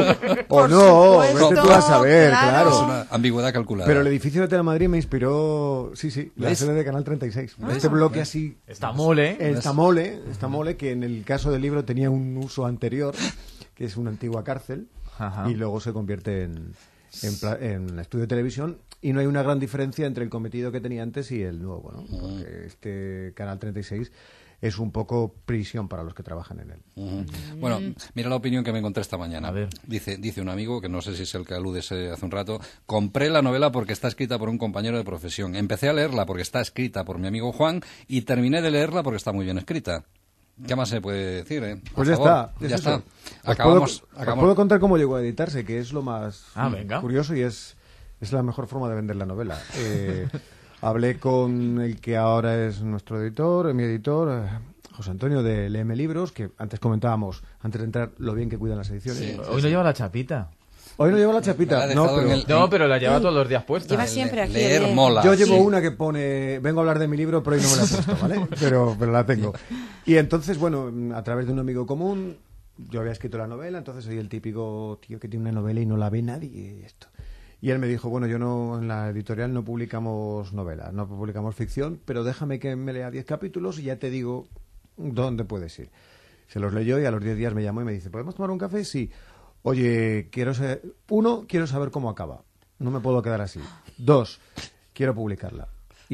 o
Por
no?
supuesto,
Vete tú a saber,
claro.
claro.
Es una ambigüedad calculada.
Pero el edificio de Telemadrid me inspiró, sí, sí, la
¿Ves?
sede de Canal treinta y seis.
¿Ves?
Este bloque
¿Ves?
así...
Está mole.
Está mole, está mole, que en el caso del libro tenía un uso anterior, que es una antigua cárcel,
Ajá.
y luego se convierte en, en, pla- en estudio de televisión, y no hay una gran diferencia entre el cometido que tenía antes y el nuevo, ¿no? Porque este Canal treinta y seis es un poco prisión para los que trabajan en él.
Ujú. Bueno, mira la opinión que me encontré esta mañana.
A ver.
Dice, dice un amigo, que no sé si es el que aludes eh, hace un rato, compré la novela porque está escrita por un compañero de profesión. Empecé a leerla porque está escrita por mi amigo Juan y terminé de leerla porque está muy bien escrita. ¿Qué más se puede decir, eh? A
Pues ya
favor,
está,
ya
es
está.
eso. Os
Acabamos,
puedo, os
acabamos-
puedo contar cómo llegó a editarse, que es lo más
Ah, venga.
curioso y es, es la mejor forma de vender la novela. Eh, hablé con el que ahora es nuestro editor, mi editor, eh, José Antonio de L M Libros, que antes comentábamos, antes de entrar, lo bien que cuidan las ediciones.
Hoy no lleva la chapita.
Hoy no llevo la
Me la
chapita,
ha
no,
dejado
pero
en el-
No, pero la lleva todos los días puesta.
Lleva siempre aquí.
leer
el-
mola.
yo llevo
Sí.
una que pone, vengo a hablar de mi libro, pero hoy no me la he puesto, ¿vale? Pero, pero la tengo. Y entonces, bueno, a través de un amigo común, yo había escrito la novela, entonces soy el típico tío que tiene una novela y no la ve nadie. Y esto. Y él me dijo, bueno, yo no, en la editorial no publicamos novelas, no publicamos ficción, pero déjame que me lea diez capítulos y ya te digo dónde puedes ir. Se los leyó y a los diez días me llamó y me dice, ¿podemos tomar un café? Sí. Oye, quiero saber, uno, quiero saber cómo acaba. No me puedo quedar así. Dos, quiero publicarla.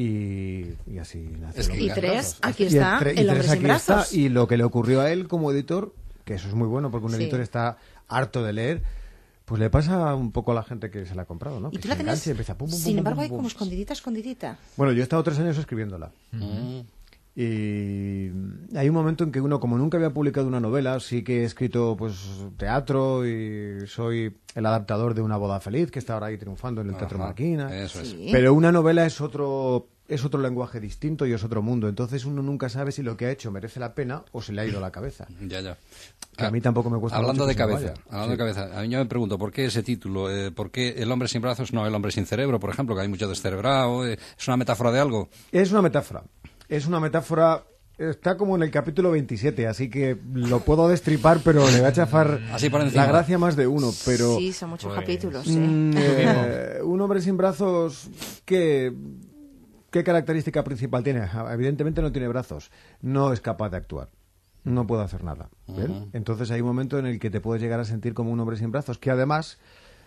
Y, y así nació.
Es
Lo
que
que
Y
en
tres,
brazos.
aquí
y
está,
tre- y
el hombre
tres
sin
aquí está,
brazos.
y lo que le ocurrió a él como editor, que eso es muy bueno porque un
Sí.
editor está harto de leer, pues le pasa un poco a la gente que se la ha comprado, ¿no?
Y
Que
tú la
se
tenías,
engancha y empieza pum, pum,
sin
pum,
embargo,
pum,
hay
pum.
como escondidita, escondidita.
Bueno, yo he estado tres años escribiéndola.
Mm.
Y hay un momento en que uno, como nunca había publicado una novela, sí que he escrito pues teatro y soy el adaptador de Una boda feliz, que está ahora ahí triunfando en el Teatro
Ajá,
Marquina.
eso es. Sí.
Pero una novela es otro es otro lenguaje distinto y es otro mundo. Entonces uno nunca sabe si lo que ha hecho merece la pena o se le ha ido la cabeza.
Ya, ya.
Que a mí tampoco me cuesta
Hablando
mucho
de
que se me
cabeza,
vaya.
hablando
Sí.
de cabeza, a mí yo me pregunto, ¿por qué ese título? Eh, ¿Por qué El hombre sin brazos, no El hombre sin cerebro, por ejemplo, que hay mucho descerebrado? Eh, ¿Es una metáfora de algo?
Es una metáfora. Es una metáfora. Está como en el capítulo veintisiete, así que lo puedo destripar, pero le va a chafar
Así por encima.
la gracia más de uno. Pero
Sí, son muchos
Pues,
capítulos, sí.
mm, eh, un hombre sin brazos, ¿qué, ¿qué característica principal tiene? Evidentemente no tiene brazos. No es capaz de actuar. No puede hacer nada. ¿ven?
Ujú.
Entonces hay un momento en el que te puedes llegar a sentir como un hombre sin brazos, que además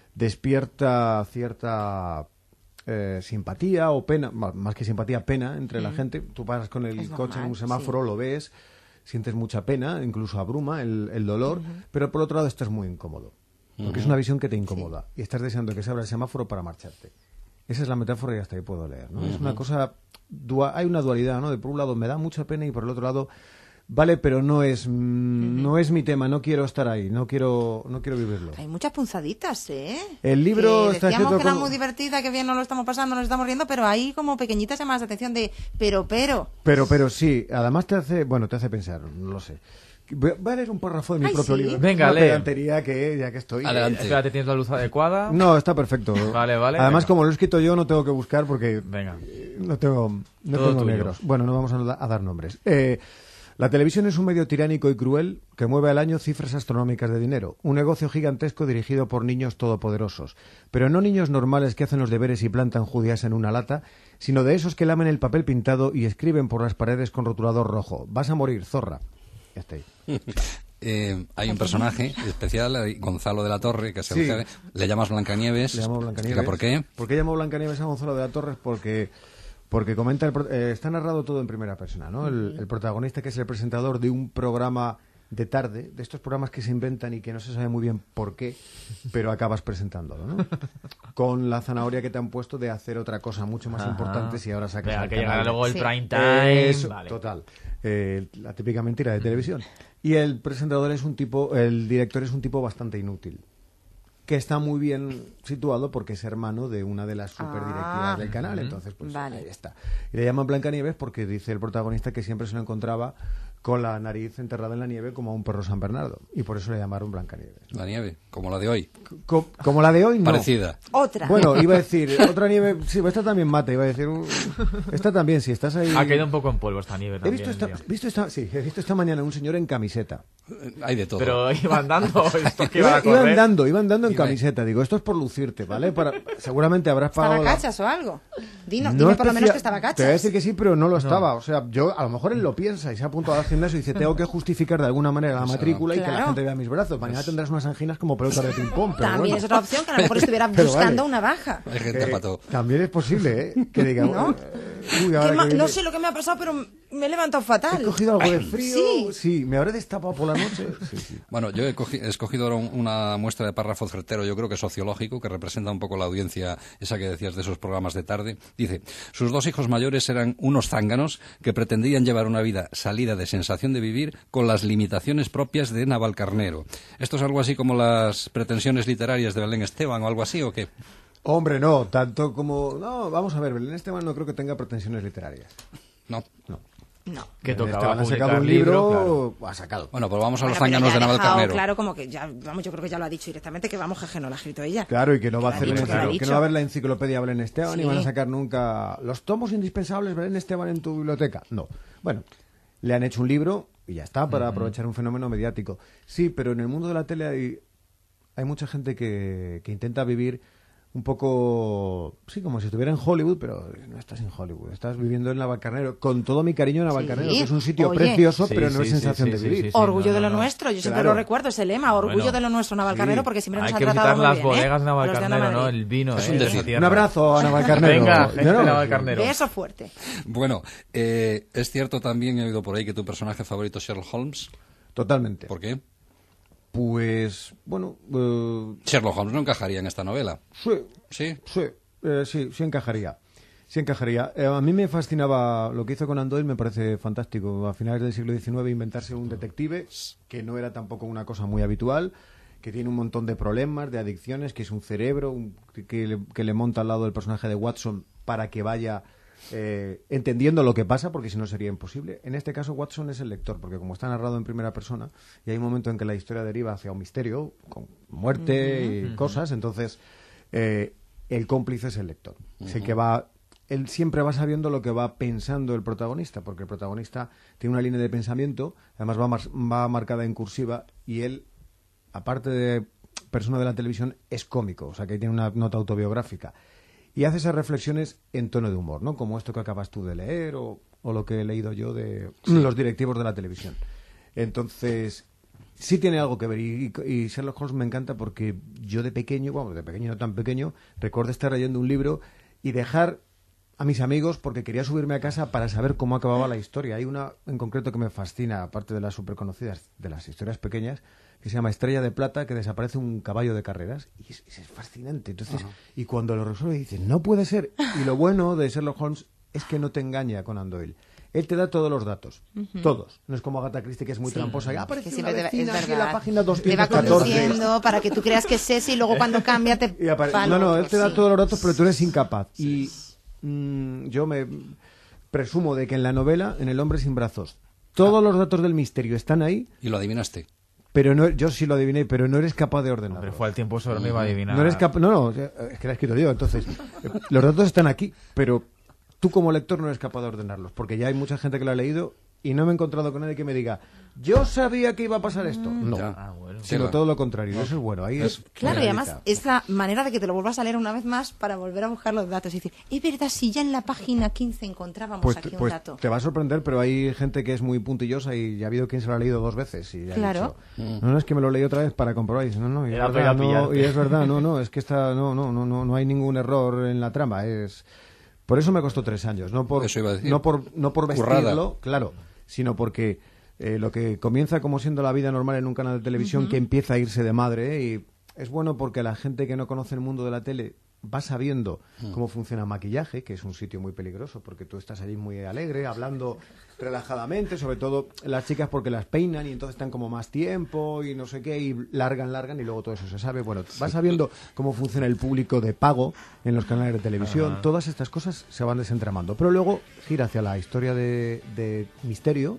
despierta cierta eh, simpatía o pena, ma- más que simpatía, pena entre la
Mm.
gente. Tú paras con el
Es
coche en
normal,
un semáforo,
sí.
lo ves, sientes mucha pena, incluso abruma el, el dolor,
Ujú.
pero por otro lado estás muy incómodo, porque es
Ujú.
una visión que te incomoda y estás deseando que se abra el semáforo para marcharte. Esa es la metáfora y hasta ahí puedo leer, ¿no? Es una
Ujú.
cosa, dua- hay una dualidad, ¿no? De por un lado me da mucha pena y por el otro lado, vale, pero no es, mm, no es mi tema, no quiero estar ahí, no quiero, no quiero vivirlo.
Hay muchas punzaditas, ¿eh?
El libro
Que
está
decíamos
escrito
que era
como-
muy divertida, que bien nos lo estamos pasando, nos estamos riendo, pero hay como pequeñitas llamadas de atención de pero, pero.
Pero, pero sí, además te hace, bueno, te hace pensar, no lo sé. Voy a voy a leer un párrafo de mi
Ay,
propio
sí.
libro.
Venga,
Una
lee.
pedantería que, ya que estoy.
Adelante. Espérate, ¿tienes la luz adecuada?
No, está perfecto.
Vale, vale.
Además,
venga.
como lo he escrito yo, no tengo que buscar porque
Venga.
no tengo, no
Todo
tengo
tuyo.
negros. Bueno, no vamos a, da- a dar nombres. Eh, la televisión es un medio tiránico y cruel que mueve al año cifras astronómicas de dinero. Un negocio gigantesco dirigido por niños todopoderosos. Pero no niños normales que hacen los deberes y plantan judías en una lata, sino de esos que lamen el papel pintado y escriben por las paredes con rotulador rojo. Vas a morir, zorra. Ya está ahí.
Eh, hay un personaje especial, eh, Gonzalo de la Torre, que se
Sí.
le, le llamas Blancanieves.
Le llamo Blancanieves.
Explica ¿Por qué?
¿Por qué llamo Blancanieves a Gonzalo de la Torres? Porque, porque comenta, el pro- eh, está narrado todo en primera persona, ¿no? El, el protagonista, que es el presentador de un programa de tarde, de estos programas que se inventan y que no se sabe muy bien por qué, pero acabas presentándolo, ¿no? Con la zanahoria que te han puesto de hacer otra cosa mucho más
Ajá.
importante si ahora sacas
Venga,
al
que
canal.
llegará luego el
Sí.
prime time,
Eso,
vale.
total. Eh, la típica mentira de televisión. Y el presentador es un tipo, el director es un tipo bastante inútil, que está muy bien situado porque es hermano de una de las superdirectivas
Ah.
del canal,
Ujú.
entonces pues
Vale.
ahí está. Y le llaman Blancanieves porque dice el protagonista que siempre se lo encontraba con la nariz enterrada en la nieve como a un perro San Bernardo, y por eso le llamaron Blancanieves.
La nieve, como la de hoy.
Co- como la de hoy, no.
Parecida.
Otra.
Bueno, iba a decir, otra nieve, sí, esta también mata, iba a decir, uh, esta también, si estás ahí...
Ha caído un poco en polvo esta nieve
He
también.
visto esta,
tío.
visto esta, sí, he visto esta mañana un señor en camiseta.
Hay de todo.
Pero iba andando, esto que iba a
Iba, iba
correr.
andando, iba andando en
Iba-
camiseta. Digo, esto es por lucirte, ¿vale? Para, seguramente habrás pagado
¿Estaba
la...
cachas o algo? Dino,
No
dime por lo menos
especia-
que estaba
Te voy a
cachas.
decir que sí, pero no lo estaba. O sea, yo, a lo mejor él lo piensa y se ha apuntado al gimnasio y dice, tengo que justificar de alguna manera la
Eso,
matrícula y que la
claro.
gente vea mis brazos. Mañana tendrás unas anginas como pelotas de ping-pong. pero
También
bueno.
es otra opción, que a lo mejor estuviera
Pero
buscando
vale.
una baja.
Hay gente
Eh,
para todo.
También es posible, ¿eh? Que diga,
¿No?
eh, uy, ahora
¿Qué
que
ma-
viene-
No sé lo que me ha pasado, pero me he levantado fatal.
He cogido algo de frío.
Sí.
Sí, me habré destapado por la noche. Sí, sí.
Bueno, yo he, cogi- he escogido ahora un- una muestra de párrafo certero, yo creo que sociológico, que representa un poco la audiencia, esa que decías de esos programas de tarde. Dice, sus dos hijos mayores eran unos zánganos que pretendían llevar una vida salida de sensación de vivir con las limitaciones propias de Navalcarnero. ¿Esto es algo así como las pretensiones literarias de Belén Esteban o algo así o qué?
Hombre, no, tanto como... No, vamos a ver, Belén Esteban no creo que tenga pretensiones literarias.
No.
No.
No.
Que
Belén
tocaba
Esteban ha
publicar
sacado un
libro,
libro,
claro.
ha sacado.
Bueno, pues vamos a los
Bueno, pero
zánganos
ya
de
ha dejado
Navalcarnero.
claro, como que ya, vamos, yo creo que ya lo ha dicho directamente, que vamos, jeje, no lo ha escrito ella.
Claro, y que no va a
Que
hacer
lo ha
una
dicho, que lo ha
enciclo- que
dicho.
no va a haber la enciclopedia Belén Esteban
Sí.
ni van a sacar nunca los tomos indispensables Belén Esteban en tu biblioteca. No. Bueno, le han hecho un libro y ya está, para aprovechar un fenómeno mediático. Sí, pero en el mundo de la tele hay, hay mucha gente que, que intenta vivir un poco, sí, como si estuviera en Hollywood, pero no estás en Hollywood, estás viviendo en Navalcarnero, con todo mi cariño en Navalcarnero,
Sí.
que es un sitio
Oye.
precioso,
Sí,
pero no
sí,
es
sí,
sensación
sí,
de
sí,
vivir.
sí, sí.
Orgullo
no,
de lo
no, no.
nuestro, yo siempre
Claro.
lo recuerdo, ese lema, orgullo
Bueno.
de lo nuestro, Navalcarnero,
Sí.
porque siempre nos
Hay
han
que
tratado
visitar
muy
las
bien, ¿eh?
bodegas
Los de
Navalcarnero,
Ana
¿no?
Madrid.
El vino,
Es
¿eh?
un
de
decir.
esa tierra.
Un abrazo a Navalcarnero.
Venga,
Yo
gente
no-
de Navalcarnero.
Beso fuerte.
Bueno, eh, es cierto también, he oído por ahí, que tu personaje favorito es Sherlock Holmes.
Totalmente.
¿Por qué?
Pues, bueno... eh,
Sherlock Holmes no encajaría en esta novela.
Sí,
¿Sí?
sí, eh, sí, sí encajaría. Sí encajaría. Eh, a mí me fascinaba lo que hizo Conan Doyle, me parece fantástico. A finales del siglo diecinueve inventarse un detective, que no era tampoco una cosa muy habitual, que tiene un montón de problemas, de adicciones, que es un cerebro un, que, le, que le monta al lado del personaje de Watson para que vaya eh, entendiendo lo que pasa, porque si no sería imposible. En este caso Watson es el lector, porque como está narrado en primera persona, y hay un momento en que la historia deriva hacia un misterio, con muerte uh-huh, y uh-huh. cosas, entonces eh, el cómplice es el lector. Uh-huh. Es el que va... Él siempre va sabiendo lo que va pensando el protagonista, porque el protagonista tiene una línea de pensamiento, además va, mar- va marcada en cursiva, y él, aparte de persona de la televisión, es cómico, o sea que tiene una nota autobiográfica. Y hace esas reflexiones en tono de humor, ¿no? Como esto que acabas tú de leer o, o lo que he leído yo de sí. los directivos de la televisión. Entonces, sí tiene algo que ver. Y, y Sherlock Holmes me encanta porque yo de pequeño, bueno, de pequeño no tan pequeño, recuerdo estar leyendo un libro y dejar a mis amigos porque quería subirme a casa para saber cómo acababa la historia. Hay una en concreto que me fascina, aparte de las súper conocidas, de las historias pequeñas, que se llama Estrella de Plata, que desaparece un caballo de carreras, y es, es fascinante. Entonces, uh-huh. y cuando lo resuelve dices, no puede ser. Y lo bueno de Sherlock Holmes es que no te engaña Conan Doyle. Él te da todos los datos, uh-huh. todos. No es como Agatha Christie, que es muy sí. tramposa. Ah, aparece una vecina aquí en la página doscientos catorce.
Te va conduciendo para que tú creas que es ese y luego cuando cambia te...
apare- no, no, él te da sí. todos los datos, pero tú eres incapaz. Y mmm, yo me presumo de que en la novela, en El hombre sin brazos, todos ah. los datos del misterio están ahí.
Y lo adivinaste.
Pero no, yo sí lo adiviné, pero no eres capaz de ordenarlo.
Pero fue al tiempo solo, no iba a adivinar.
No eres capaz, no, no, es que lo he escrito yo. Entonces, los datos están aquí, pero tú como lector no eres capaz de ordenarlos, porque ya hay mucha gente que lo ha leído y no me he encontrado con nadie que me diga, yo sabía que iba a pasar esto. No, ah, bueno. Sino todo lo contrario. No. Eso es bueno. Ahí es, es
claro, y además es la manera de que te lo vuelvas a leer una vez más para volver a buscar los datos y decir, es verdad, si ya en la página quince encontrábamos
pues,
aquí un
pues
dato.
Te va a sorprender, pero hay gente que es muy puntillosa y ya ha habido quien se lo ha leído dos veces. Y ya
claro.
Ha dicho, no, no, es que me lo leí otra vez para comprobar. Y dice, no, no, y es, verdad, no, y es verdad, no, no, es que está, no, no, no, no, no hay ningún error en la trama. Es por eso me costó tres años, no por, no por, no por vestirlo, Currada. Claro, sino porque eh, lo que comienza como siendo la vida normal en un canal de televisión, uh-huh. que empieza a irse de madre, y es bueno porque la gente que no conoce el mundo de la tele va sabiendo uh-huh. cómo funciona el maquillaje, que es un sitio muy peligroso porque tú estás allí muy alegre, hablando relajadamente, sobre todo las chicas porque las peinan y entonces están como más tiempo y no sé qué, y largan, largan y luego todo eso se sabe. Bueno, vas sabiendo cómo funciona el público de pago en los canales de televisión, uh-huh. todas estas cosas se van desentramando, pero luego gira hacia la historia de, de misterio.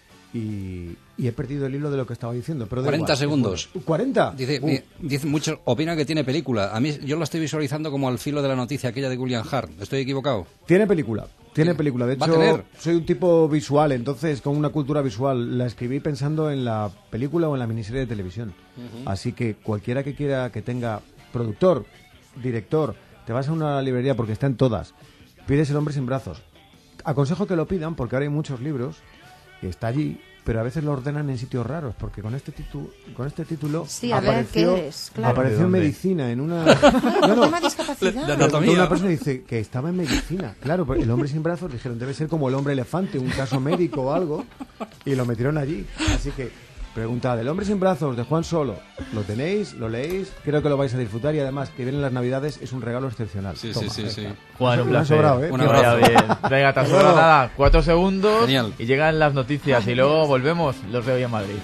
Y, y he perdido el hilo de lo que estaba diciendo. Pero
cuarenta igual, segundos.
¿cuarenta?
Dice, uh. dice muchos opinan que tiene película. A mí yo lo estoy visualizando como al filo de la noticia aquella de William Hart. ¿Estoy equivocado?
Tiene película. Tiene película. De hecho, soy un tipo visual, entonces con una cultura visual. La escribí pensando en la película o en la miniserie de televisión. Uh-huh. Así que cualquiera que quiera que tenga productor, director, te vas a una librería porque está en todas. Pides El hombre sin brazos. Aconsejo que lo pidan porque ahora hay muchos libros. Y está allí, pero a veces lo ordenan en sitios raros, porque con este título, con este título
sí, a
apareció,
ver, ¿qué eres? Claro.
apareció en medicina, en una, no, no,
una discapacidad.
De anatomía. Una persona dice que estaba en medicina, claro, pero el hombre sin brazos dijeron debe ser como el hombre elefante, un caso médico o algo, y lo metieron allí, así que preguntad, El hombre sin brazos de Juan Solo, ¿lo tenéis? ¿Lo leéis? Creo que lo vais a disfrutar y además que vienen las Navidades es un regalo excepcional.
Sí,
Toma,
sí, sí, sí.
Juan, un placer.
Sobrado, ¿eh?
Un abrazo. Bien. Venga, tan solo nada, cuatro segundos. Genial. Y llegan las noticias y luego volvemos los de hoy en Madrid.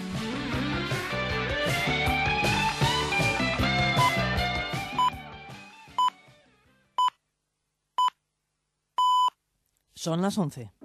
Son las once.